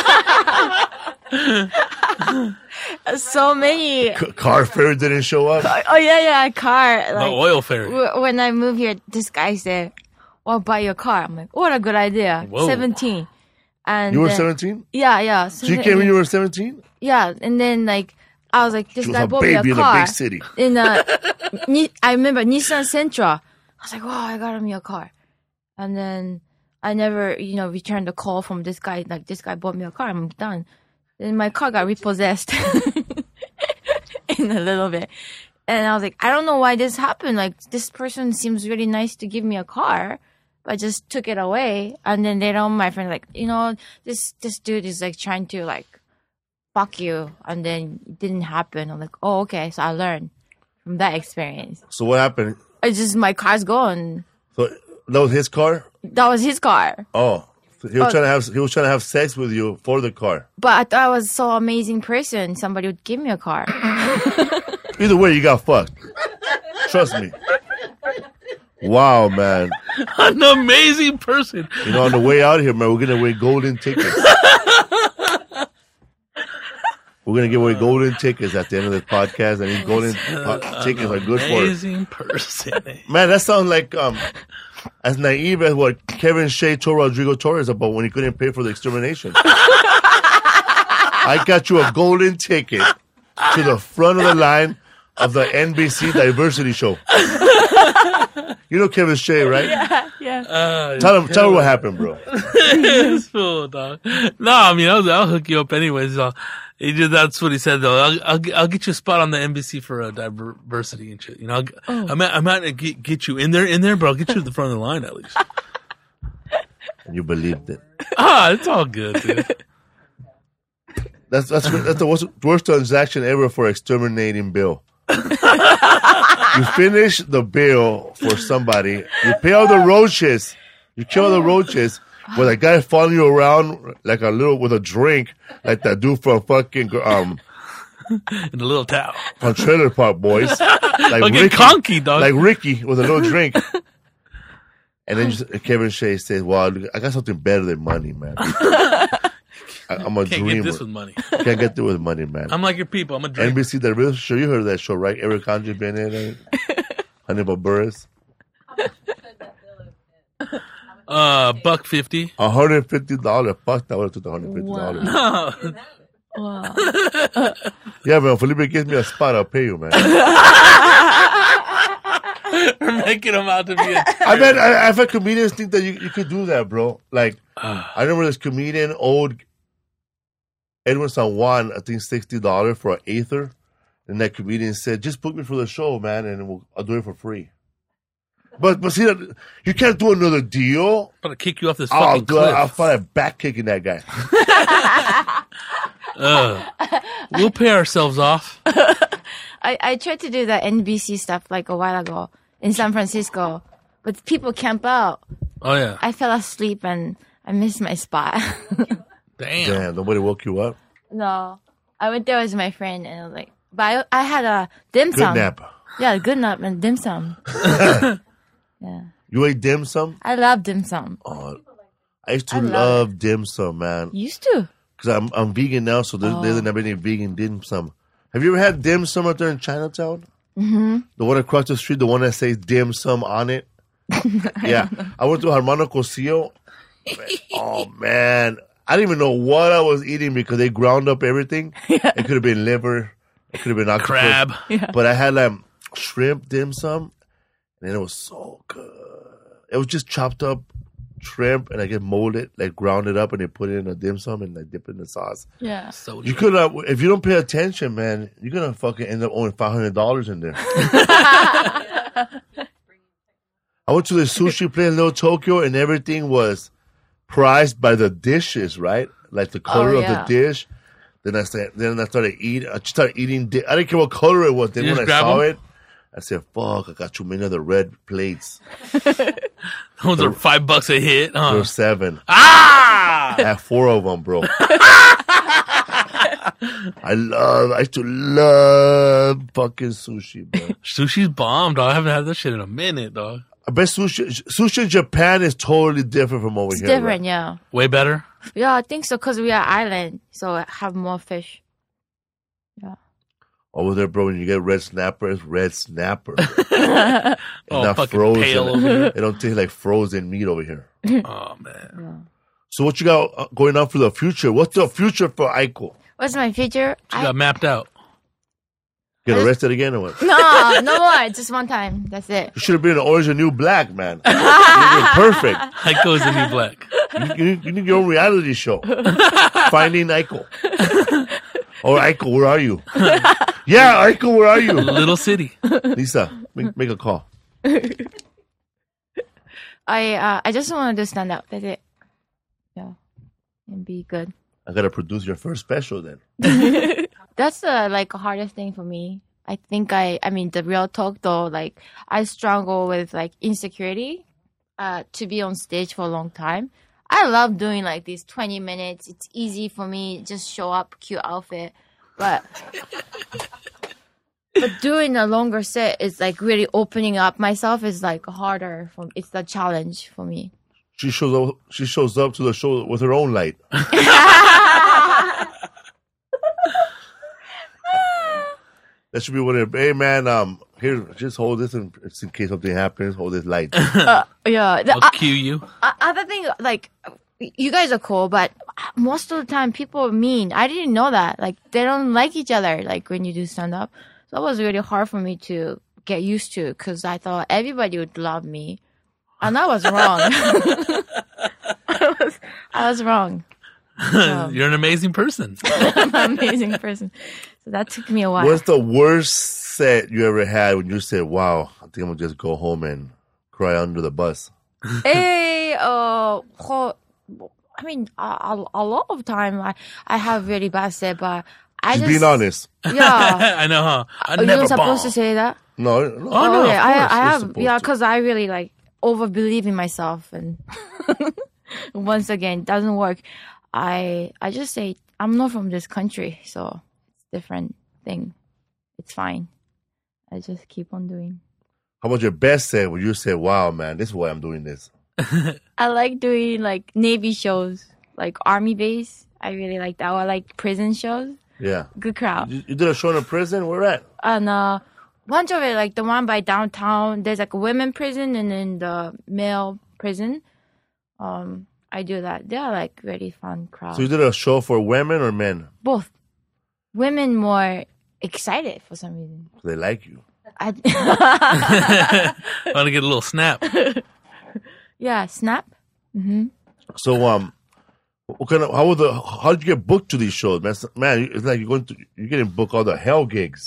So many. Car fare didn't show up. Oh yeah, car. The Like, oil ferry. when I moved here, this guy said, "Well, buy your car." I'm like, "What a good idea." Whoa. 17. And You were then- 17? Yeah. So you came when you were 17? Yeah, and then like I was like, this She was guy a bought me a baby in a car. big city. In I remember Nissan Sentra. I was like, wow, I got me a car. And then I never, returned the call from this guy. Like, this guy bought me a car. I'm done. Then my car got repossessed in a little bit. And I was like, I don't know why this happened. Like, this person seems really nice to give me a car, but I just took it away. And then later on, my friend like, this dude is like trying to like fuck you. And then it didn't happen. I'm like, oh, okay. So I learned from that experience. So what happened? It's just my car's gone. So that was his car? That was his car. Oh. So he was trying to have sex with you for the car. But I thought I was so amazing person. Somebody would give me a car. Either way, you got fucked. Trust me. Wow, man. An amazing person. On the way out here, man, we're gonna win golden tickets. We're gonna give away golden tickets at the end of the podcast, and these golden tickets are good for it. Amazing person. Man, that sounds like as naive as what Kevin Shea told Rodrigo Torres about when he couldn't pay for the extermination. I got you a golden ticket to the front of the line of the NBC diversity show. You know Kevin Shea, right? Yeah. Tell him what happened, bro. It's cool, dog. No, I mean, I'll hook you up anyways. That's what he said, though. I'll get you a spot on the NBC for diversity and shit. I might get you in there, but I'll get you to the front of the line at least. And you believed it. It's all good, dude. That's the worst transaction ever for exterminating Bill. You finish the bill for somebody. You pay all the roaches. You kill all the roaches. With a guy following you around like with a drink, like that dude from fucking In the little towel. from Trailer Park Boys, like Fucking conky, dog. like Ricky with a little drink. And then Kevin Shea says, "Well, I got something better than money, man. I'm a Can't dreamer. get this with money. Can't get this with money, man." I'm like your people. I'm a dreamer. NBC, the real show. You heard of that show, right? Eric Andre been in it. Hannibal Buress. $150. $150. Fuck that, I would have took the $150. Wow. Yeah, man. Felipe gives me a spot, I'll pay you, man. We're making him out to be a... I mean, I've had comedians think that you could do that, bro. Like, I remember this comedian, old Edwin San Juan, I think $60 for an Aether. And that comedian said, just book me for the show, man, and I'll do it for free. But see, you can't do another deal. I'm going to kick you off this fucking cliff. I'll find a back kicking that guy. We'll pay ourselves off. I tried to do the NBC stuff like a while ago in San Francisco, but people camp out. Oh, yeah. I fell asleep and I missed my spot. Damn. Nobody woke you up? No. I went there with my friend and I was like, but I had a dim Good sum. nap. Yeah, good nap and dim sum. Yeah. You ate dim sum? I love dim sum. Oh, I used to love dim sum, man. Used to. Because I'm vegan now, so there doesn't have any vegan dim sum. Have you ever had dim sum out there in Chinatown? Mm-hmm. The one across the street, the one that says dim sum on it? Yeah. I went to Hermano Cosio. Oh, man. I didn't even know what I was eating because they ground up everything. Yeah. It could have been liver. It could have been octopus. Crab. Yeah. But I had like shrimp dim sum, and it was so good. It was just chopped up shrimp, and I get molded, like ground it up, and they put it in a dim sum, and I dip it in the sauce. Yeah. So You could, if you don't pay attention, man, you're gonna fucking end up owing $500 in there. I went to the sushi place in Little Tokyo, and everything was priced by the dishes, right? Like the color of the dish. Then I started eating. I started eating. I didn't care what color it was. Then when I saw it, I said, "Fuck! I got too many of the red plates." Those are $5 a hit. Huh? They're $7. Ah! I have 4 of them, bro. I used to love fucking sushi, bro. Sushi's bomb, dog. I haven't had this shit in a minute, dog. I bet sushi in Japan is totally different from over It's here. different, Right? yeah. Way better? Yeah, I think so because we are island, so I have more fish. Yeah. Over there, bro, when you get red snapper. It's Oh, not fucking frozen. pale over here. It don't taste like frozen meat over here. Oh, man. Yeah. So what you got going on for the future? What's the future for Aiko? What's my future? You got mapped out. Get arrested again or what? No more. Just one time. That's it. You should have been in Orange and New Black, man. You're perfect. Aiko's the new black. You need your own reality show. Finding Aiko. Or Aiko, where are you? Yeah, Aiko, where are you? Little city. Lisa, make a call. I just want to do stand up. That's it. Yeah. And be good. I gotta produce your first special then. That's the hardest thing for me. I think I mean the real talk though, like I struggle with like insecurity to be on stage for a long time. I love doing like these 20 minutes. It's easy for me, just show up, cute outfit. But doing a longer set is like really opening up myself is like harder it's the challenge for me. She shows up to the show with her own light. That should be one of the, hey man, here, just hold this in case something happens, hold this light. Yeah. I'll cue you. Other thing, like, you guys are cool, but most of the time people are mean. I didn't know that. Like, they don't like each other, like, when you do stand-up. So that was really hard for me to get used to, because I thought everybody would love me. And I was wrong. I was wrong. So, You're an amazing person. I'm an amazing person. So that took me a while. What's the worst set you ever had when you said, wow, I think I'm going to just go home and cry under the bus? I mean, a lot of time I have really bad set, but I She's just... being honest. Yeah. I know, huh? I You're never supposed bomb. to say that? No. Oh, no, Okay, of I course. have, yeah, because I really like over believe in myself, and once again, it doesn't work. I just say I'm not from this country, so it's a different thing. It's fine. I just keep on doing. How about your best set where you say, wow, man, this is why I'm doing this? I like doing like Navy shows, like Army base. I really like that. I like prison shows. Yeah. Good crowd. You did a show in a prison? Where at? And bunch of it, like the one by downtown. There's like a women prison and then the male prison. I do that. They are like very fun crowd. So you did a show for women or men? Both. Women more excited for some reason. They like you. Want to get a little snap. Yeah, snap. So what kind of how did you get booked to these shows, man? Man, it's like you're getting booked all the hell gigs.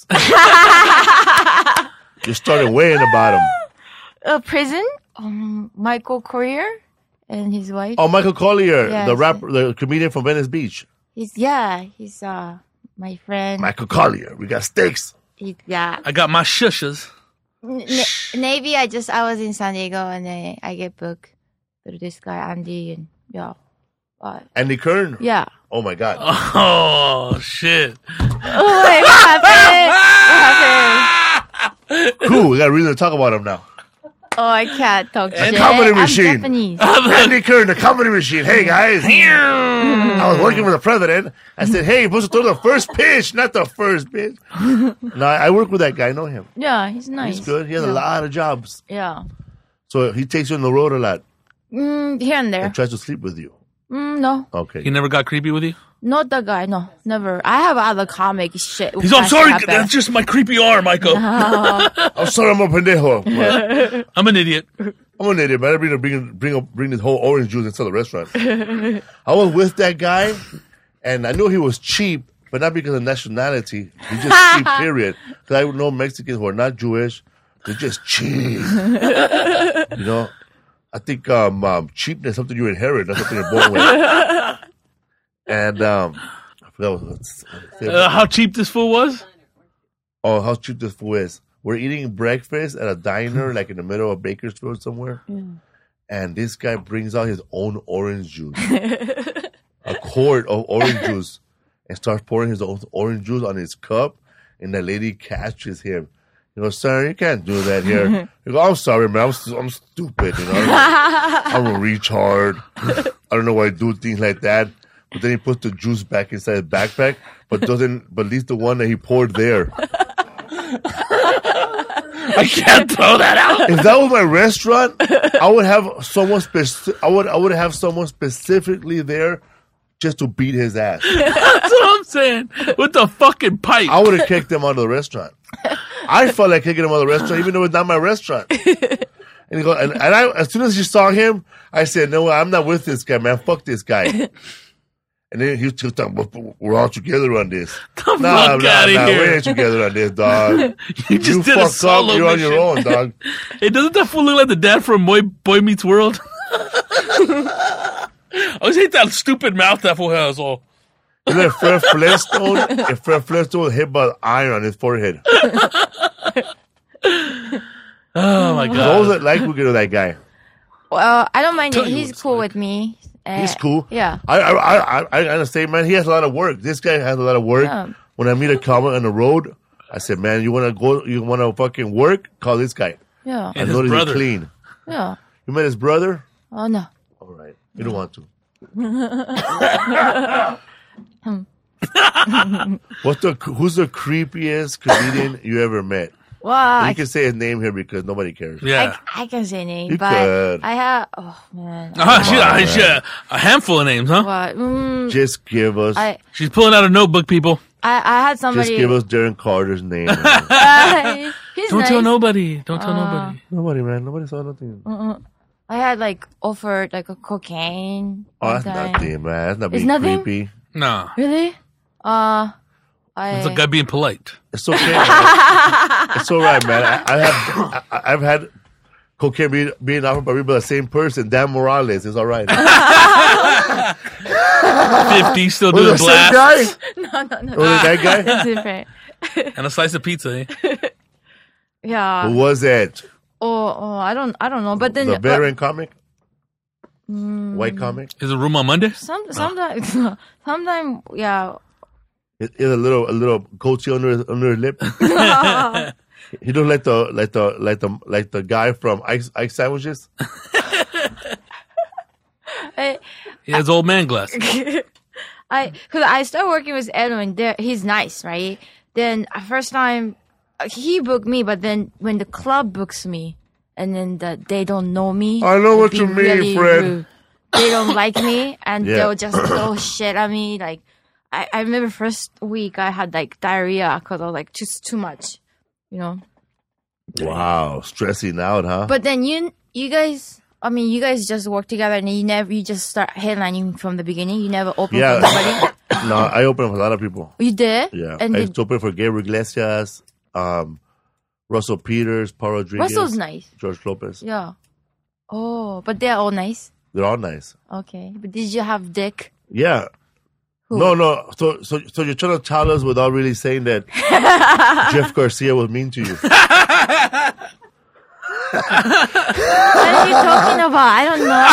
You started way in the bottom. Prison. Michael Collier and his wife. Oh, Michael Collier, Yes. the rapper, the comedian from Venice Beach. He's my friend. Michael Collier, we got stakes. Yeah. I got my shushes. Navy. I was in San Diego and then I get booked through this guy Andy and yeah. Andy Kern. Yeah. Oh my God. Oh shit! Oh, wait, what happened? Cool. We got a reason to talk about him now. Oh, I can't talk shit. comedy I'm machine. Japanese. Andy Kern, the comedy machine. Hey guys. I was working with the president. I said, hey, you're supposed to throw the first pitch, not the first pitch. No, I work with that guy. I know him. Yeah, he's nice. He's good. He has a lot of jobs. Yeah. So he takes you on the road a lot Here and there. and tries to sleep with you. No. Okay. He never got creepy with you? Not the guy. No, never. I have other comic shit. He's. I'm sorry. That's just my creepy arm, Michael. I'm sorry, I'm a pendejo. But I'm an idiot. I'm an idiot, but I bring this whole orange juice into the restaurant. I was with that guy, and I knew he was cheap, but not because of nationality. He's just cheap, period. Because I know Mexicans who are not Jewish, they're just cheap. You know? I think cheapness is something you inherit, not something you're born with. And I forgot How cheap this fool was? Oh, how cheap this food is. We're eating breakfast at a diner, like in the middle of Bakersfield somewhere. And this guy brings out his own orange juice. A quart of orange juice. And starts pouring his own orange juice on his cup. And the lady catches him. You know, sir, you can't do that here. You go, I'm sorry, man. I'm stupid, you know. I'm a retard. I don't know why I do things like that. But then he puts the juice back inside his backpack, but leaves the one that he poured there. I can't throw that out. If that was my restaurant, I would have someone I would have someone specifically there just to beat his ass. That's what I'm saying. With the fucking pipe. I would have kicked him out of the restaurant. I felt like kicking him out of the restaurant, even though it's not my restaurant. And he goes, and I, as soon as you saw him, I said, "No, I'm not with this guy, man. Fuck this guy." And then he was talking, we're all together on this. Fuck outta we here. ain't together on this, dog. You just did a fucked solo up, you're on your mission. own, dog. Hey, doesn't that fool look like the dad from Boy Meets World? I always hate that stupid mouth that fool has. All. You know, Fred Flintstone was hit by iron on his forehead. Oh my What was god. it like working with that guy? Well, I don't mind Tell it. you He's what it's cool like. with me. He's cool. Yeah. I understand, man. He has a lot of work. This guy has a lot of work. Yeah. When I meet a comic on the road, I said, man, you want to fucking work? Call this guy. Yeah. I And his noticed he's brother. clean. Yeah. You met his brother? Oh no. All right. You don't want to. Who's the creepiest comedian you ever met? Well, You can say his name here because nobody cares. Yeah. I can say name, You but could. I have. Oh man. Shit, a handful of names, huh? What? Just give us, She's pulling out a notebook, people. I had just somebody. give us Darren Carter's name. He's Don't nice. tell nobody. Don't tell nobody. Nobody, man. Nobody saw nothing. I had like offered like a cocaine. Oh, one that's time. nothing, man. That's not It's being nothing? creepy. Nah. Really? It's a guy being polite. It's okay. Man. It's all right, man. I've had cocaine being offered by people, the same person, Dan Morales. It's all right. 50, still Was it doing the same blasts. guy? No. Was it that guy? It's different. And a slice of pizza, eh? Yeah. Who was it? I don't know. But then The veteran comic? White comic? Is it room on Monday? sometimes, yeah. Is a little goatee under his lip? He looks like the guy from Ike Sandwiches. He has old man glasses. Cause I started working with Edwin. He's nice, right? Then first time he booked me, but then when the club books me, and then they don't know me. I know it'd what be you mean, really Fred. rude. they don't like me, and Yeah. they'll just throw shit at me. Like, I remember first week I had like diarrhea because I was like just too much, you know. Wow, stressing out, huh? But then you guys, I mean, you guys just work together, and you just start headlining from the beginning. You never open Yeah. for nobody. No, I opened for a lot of people. You did? Yeah, And I did, used to open for Gabriel Iglesias, Russell Peters, Paul Rodriguez, Russell's nice. George Lopez. Yeah. Oh, but they're all nice. They're all nice. Okay. But did you have Dick? Yeah. Who? No. So you're trying to tell us without really saying that Jeff Garcia was mean to you. What are you talking about? I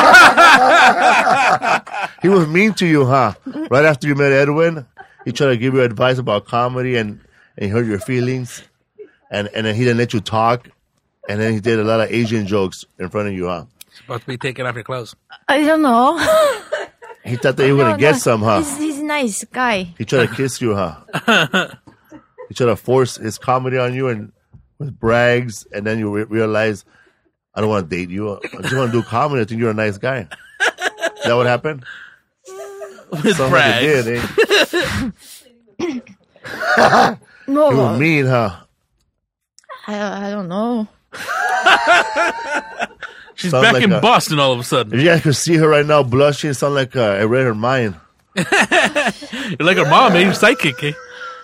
don't know. He was mean to you, huh? Right after you met Edwin, he tried to give you advice about comedy and he hurt your feelings, and then he didn't let you talk, and then he did a lot of Asian jokes in front of you, huh? Supposed to be taking off your clothes. I don't know. He thought that you were gonna get some, huh? He's a nice guy. He tried to kiss you, huh? He tried to force his comedy on you and with brags, and then you realize, I don't want to date you. I just want to do comedy. I think you're a nice guy. Is that what happened? With Sounds like it did, eh? No, He was mean, huh? I don't know. She's Sounds back like in a- Boston all of a sudden. If you guys could see her right now blushing, it sounds like I read her mind. You're like her mom, man. You're psychic, eh?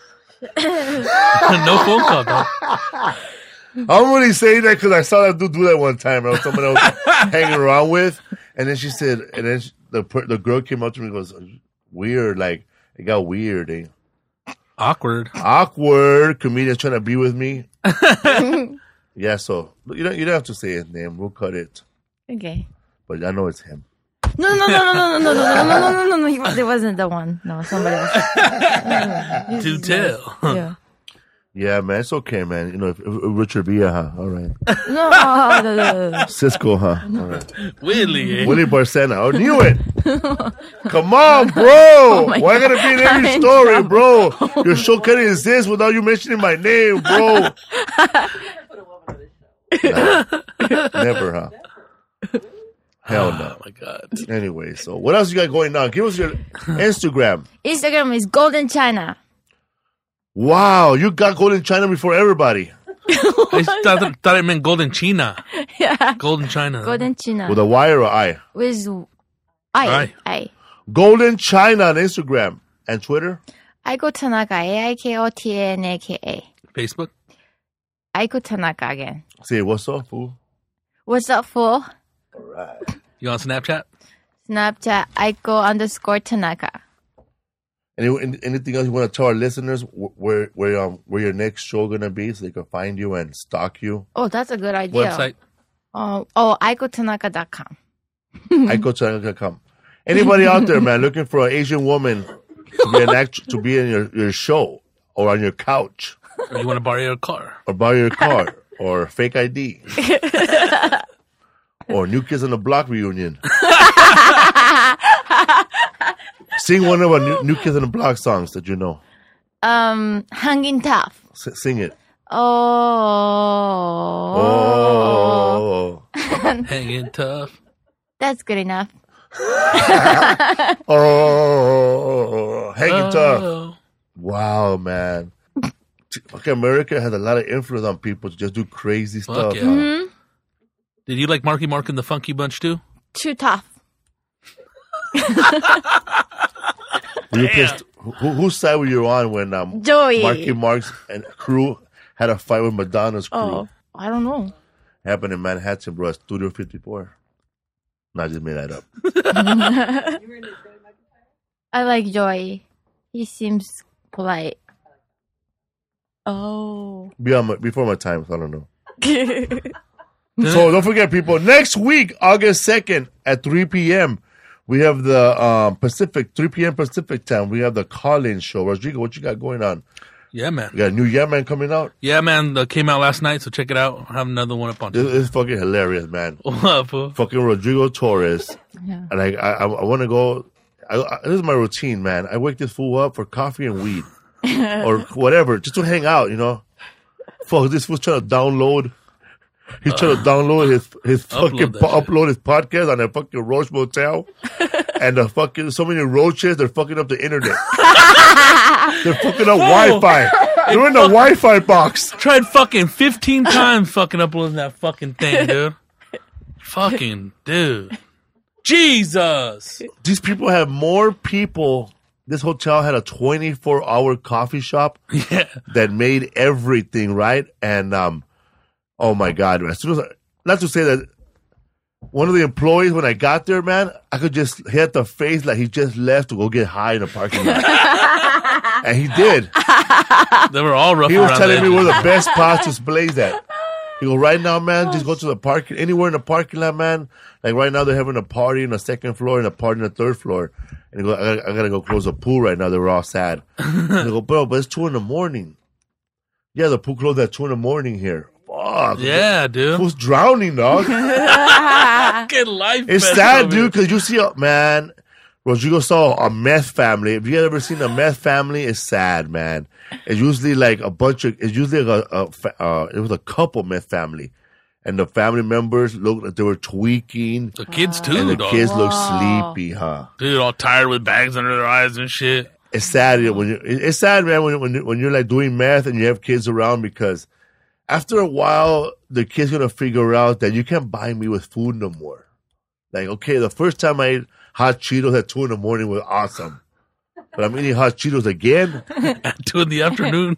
No phone call, dog. I'm only saying that because I saw that dude do that one time. I was someone I was hanging around with, and then she said, and then the girl came up to me and goes, weird, like, it got weird, eh? Awkward. Awkward comedians trying to be with me. Yeah, so you don't have to say his name. We'll cut it, Okay. but I know it's him. No. It wasn't the one. No, somebody else. Do tell. Yeah. Yeah, man, it's okay, man. You know, if Richard Villa, huh? All right. No. Cisco, huh? All right. Willie, eh? Willie Barcena. I knew it. Come on, bro. my Why gotta be in every God. story, bro? Your show can't exist without you mentioning my name, bro. Never, huh? Hell no. Oh my God. Anyway, so what else you got going on? Give us your Instagram. Instagram is Golden China. Wow, you got Golden China before everybody. I thought it meant Golden China. Yeah. Golden China. Golden China. With a Y or I? With Aye. I. Golden China on Instagram and Twitter. Aiko Tanaka. AIKOTANAKA. Facebook. Aiko Tanaka again. Say, what's up, fool? What's up, fool? You on Snapchat? Snapchat Aiko _Tanaka. Anything else you want to tell our listeners where your next show gonna be so they can find you and stalk you? Oh, that's a good idea. Website? AikoTanaka.com. IcoChina.com. Anybody out there, man, looking for an Asian woman to be to be in your show or on your couch Or you want to borrow your car? or borrow your car or fake ID or New Kids on the Block reunion. Sing one of our new Kids on the Block songs that you know. Hanging Tough. Sing it. Oh. Hanging tough. That's good enough. Hanging tough. Oh. Wow, man. Okay, America has a lot of influence on people to just do crazy stuff. yeah. huh? Did you like Marky Mark and the Funky Bunch too? Too tough. Were you pissed? Whose side were you on when Joey. Marky Mark's and crew had a fight with Madonna's crew? Oh, I don't know. Happened in Manhattan, bro. Studio 54. No, I just made that up. I like Joey. He seems polite. Oh. Before my time, so I don't know. So don't forget, people, next week, August 2nd at 3 p.m., we have the 3 p.m. Pacific time. We have the call-in show. Rodrigo, what you got going on? Yeah, man. You got a new Yeah Man coming out? Yeah, man. That came out last night, so check it out. I have another one up on. This is fucking hilarious, man. What up, fool? Fucking Rodrigo Torres. Yeah. And I want to go. This is my routine, man. I wake this fool up for coffee and weed or whatever, just to hang out, you know. Fuck, this fool's trying to download He's trying to download his fucking Upload that shit. upload his podcast on a fucking Roach Motel, and the fucking so many roaches they're fucking up the internet. They're fucking up Wi-Fi. They're in the Wi-Fi box. Tried fucking 15 times fucking uploading that fucking thing, dude. Fucking dude. Jesus. These people have more people. This hotel had a 24-hour coffee shop Yeah. that made everything right, and oh my god! As soon as not to say that one of the employees when I got there, man, I could just hit the face like he just left to go get high in the parking lot, and he did. They were all rough He was around telling me the where edges. the best spots to blaze at. He go, right now, man, just go to the parking, anywhere in the parking lot, man. Like right now, they're having a party on the second floor and a party on the third floor. And he go, I gotta go close the pool right now. They were all sad. And they go, bro, but it's 2 a.m. Yeah, the pool closed at 2 a.m. here. Fuck. Yeah, dude. Who's drowning, dog? Fucking life. It's mess sad, over dude, because you see, man, Rodrigo saw a meth family. If you ever seen a meth family, it's sad, man. It's usually like it's usually like it was a couple meth family. And the family members looked like they were tweaking. The kids too, And the dog. kids look sleepy, huh? Dude, all tired with bags under their eyes and shit. It's sad it's sad, man, when you're like doing math and you have kids around, because after a while the kid's gonna figure out that you can't buy me with food no more. Like, okay, the first time I ate hot Cheetos at 2 a.m. was awesome, but I'm eating hot Cheetos again, At 2 in the afternoon.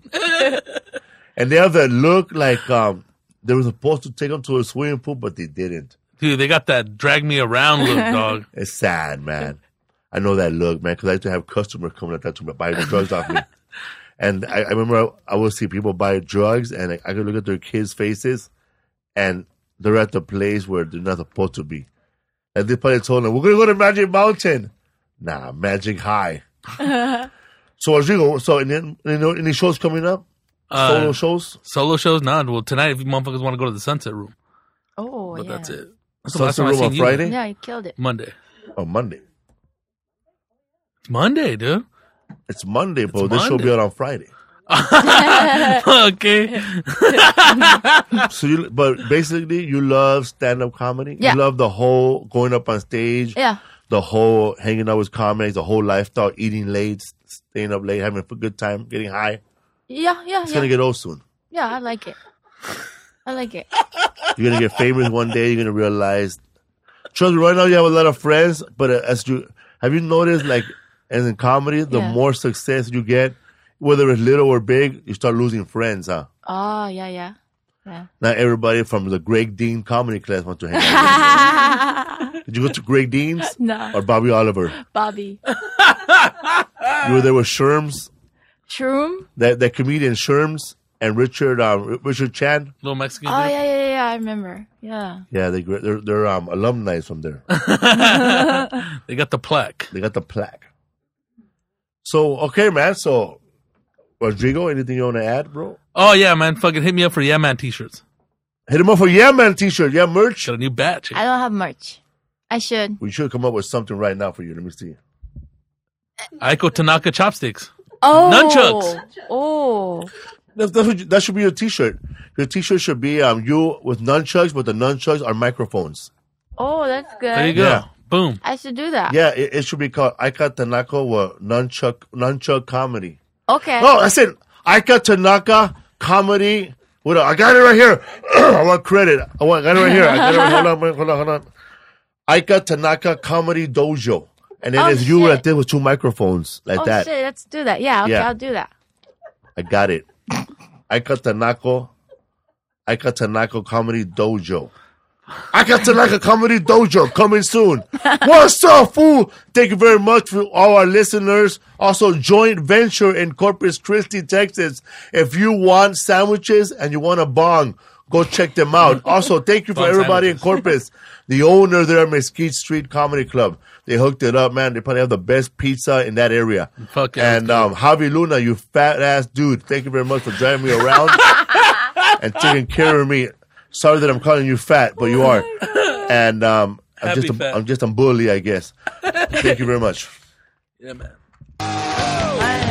and they have that look like they were supposed to take them to a swimming pool, but they didn't. Dude, they got that drag me around look, dog. It's sad, man. I know that look, man, because I used to have customers coming at that to buy the drugs off me. And I remember I would see people buy drugs, and I could look at their kids' faces, and they're at the place where they're not supposed to be. And they probably told them, we're going to go to Magic Mountain. Nah, Magic High. So, Rodrigo, any shows coming up? Solo shows? Solo shows? Nah. Well, tonight, if you motherfuckers want to go to the Sunset Room. Oh, But yeah. that's it. That's the last Sunset time I Room seen on you. Friday? Yeah, you killed it. Monday. On Monday. It's Monday, dude. It's Monday, bro. This show will be Monday. out on Friday. Okay. So, but basically, you love stand-up comedy? Yeah. You love the whole going up on stage? Yeah. The whole hanging out with comics, the whole lifestyle, eating late, staying up late, having a good time, getting high. Yeah, It's going to get old soon. Yeah, I like it. I like it. You're going to get famous one day. You're going to realize. Trust me, right now you have a lot of friends, but have you noticed, like, as in comedy, the Yeah. more success you get, whether it's little or big, you start losing friends, huh? Oh, yeah. Yeah. Not everybody from the Greg Dean comedy class wants to hang out with you. Did you go to Greg Dean's? No. Or Bobby Oliver? Bobby. You were there with Sherms, Shroom? that comedian Sherms and Richard Chan. Little Mexican Oh, dude. yeah. I remember. Yeah. Yeah, they're alumni from there. They got the plaque. They got the plaque. So, okay, man. So, Rodrigo, anything you want to add, bro? Oh, yeah, man. Fucking hit me up for Yeah Man t-shirts. Hit him up for Yeah Man t-shirt. Yeah, merch. Got a new batch. I don't have merch. I should. We should come up with something right now for you. Let me see. Aiko Tanaka chopsticks. Oh. Nunchucks. Oh. That should be your t-shirt. Your t-shirt should be you with nunchucks, but the nunchucks are microphones. Oh, that's good. There you go. Yeah. Boom. I should do that. Yeah, it should be called Aika Tanaka nunchuck comedy. Okay. Oh, I said Aika Tanaka comedy. I got it right here. I want credit. I got it right here. Hold on. Aika Tanaka Comedy Dojo. And then Oh, there's you shit. right there with 2 microphones like Oh, that. shit. Let's do that. Yeah, okay, Yeah. I'll do that. I got it. Aika Tanaka Comedy Dojo. Aika Tanaka Comedy Dojo coming soon. What's up, fool? Thank you very much for all our listeners. Also, joint venture in Corpus Christi, Texas. If you want sandwiches and you want a bong, go check them out. Also, thank you for Bong everybody in sandwiches. Corpus. The owner there at Mesquite Street Comedy Club. They hooked it up, man. They probably have the best pizza in that area. Fuck yeah, And that's Javi Luna, you fat ass dude. Thank you very much for driving me around and taking care of me. Sorry that I'm calling you fat, but you are. And I'm Happy just fat. I'm just a bully, I guess. Thank you very much. Yeah, man. Bye.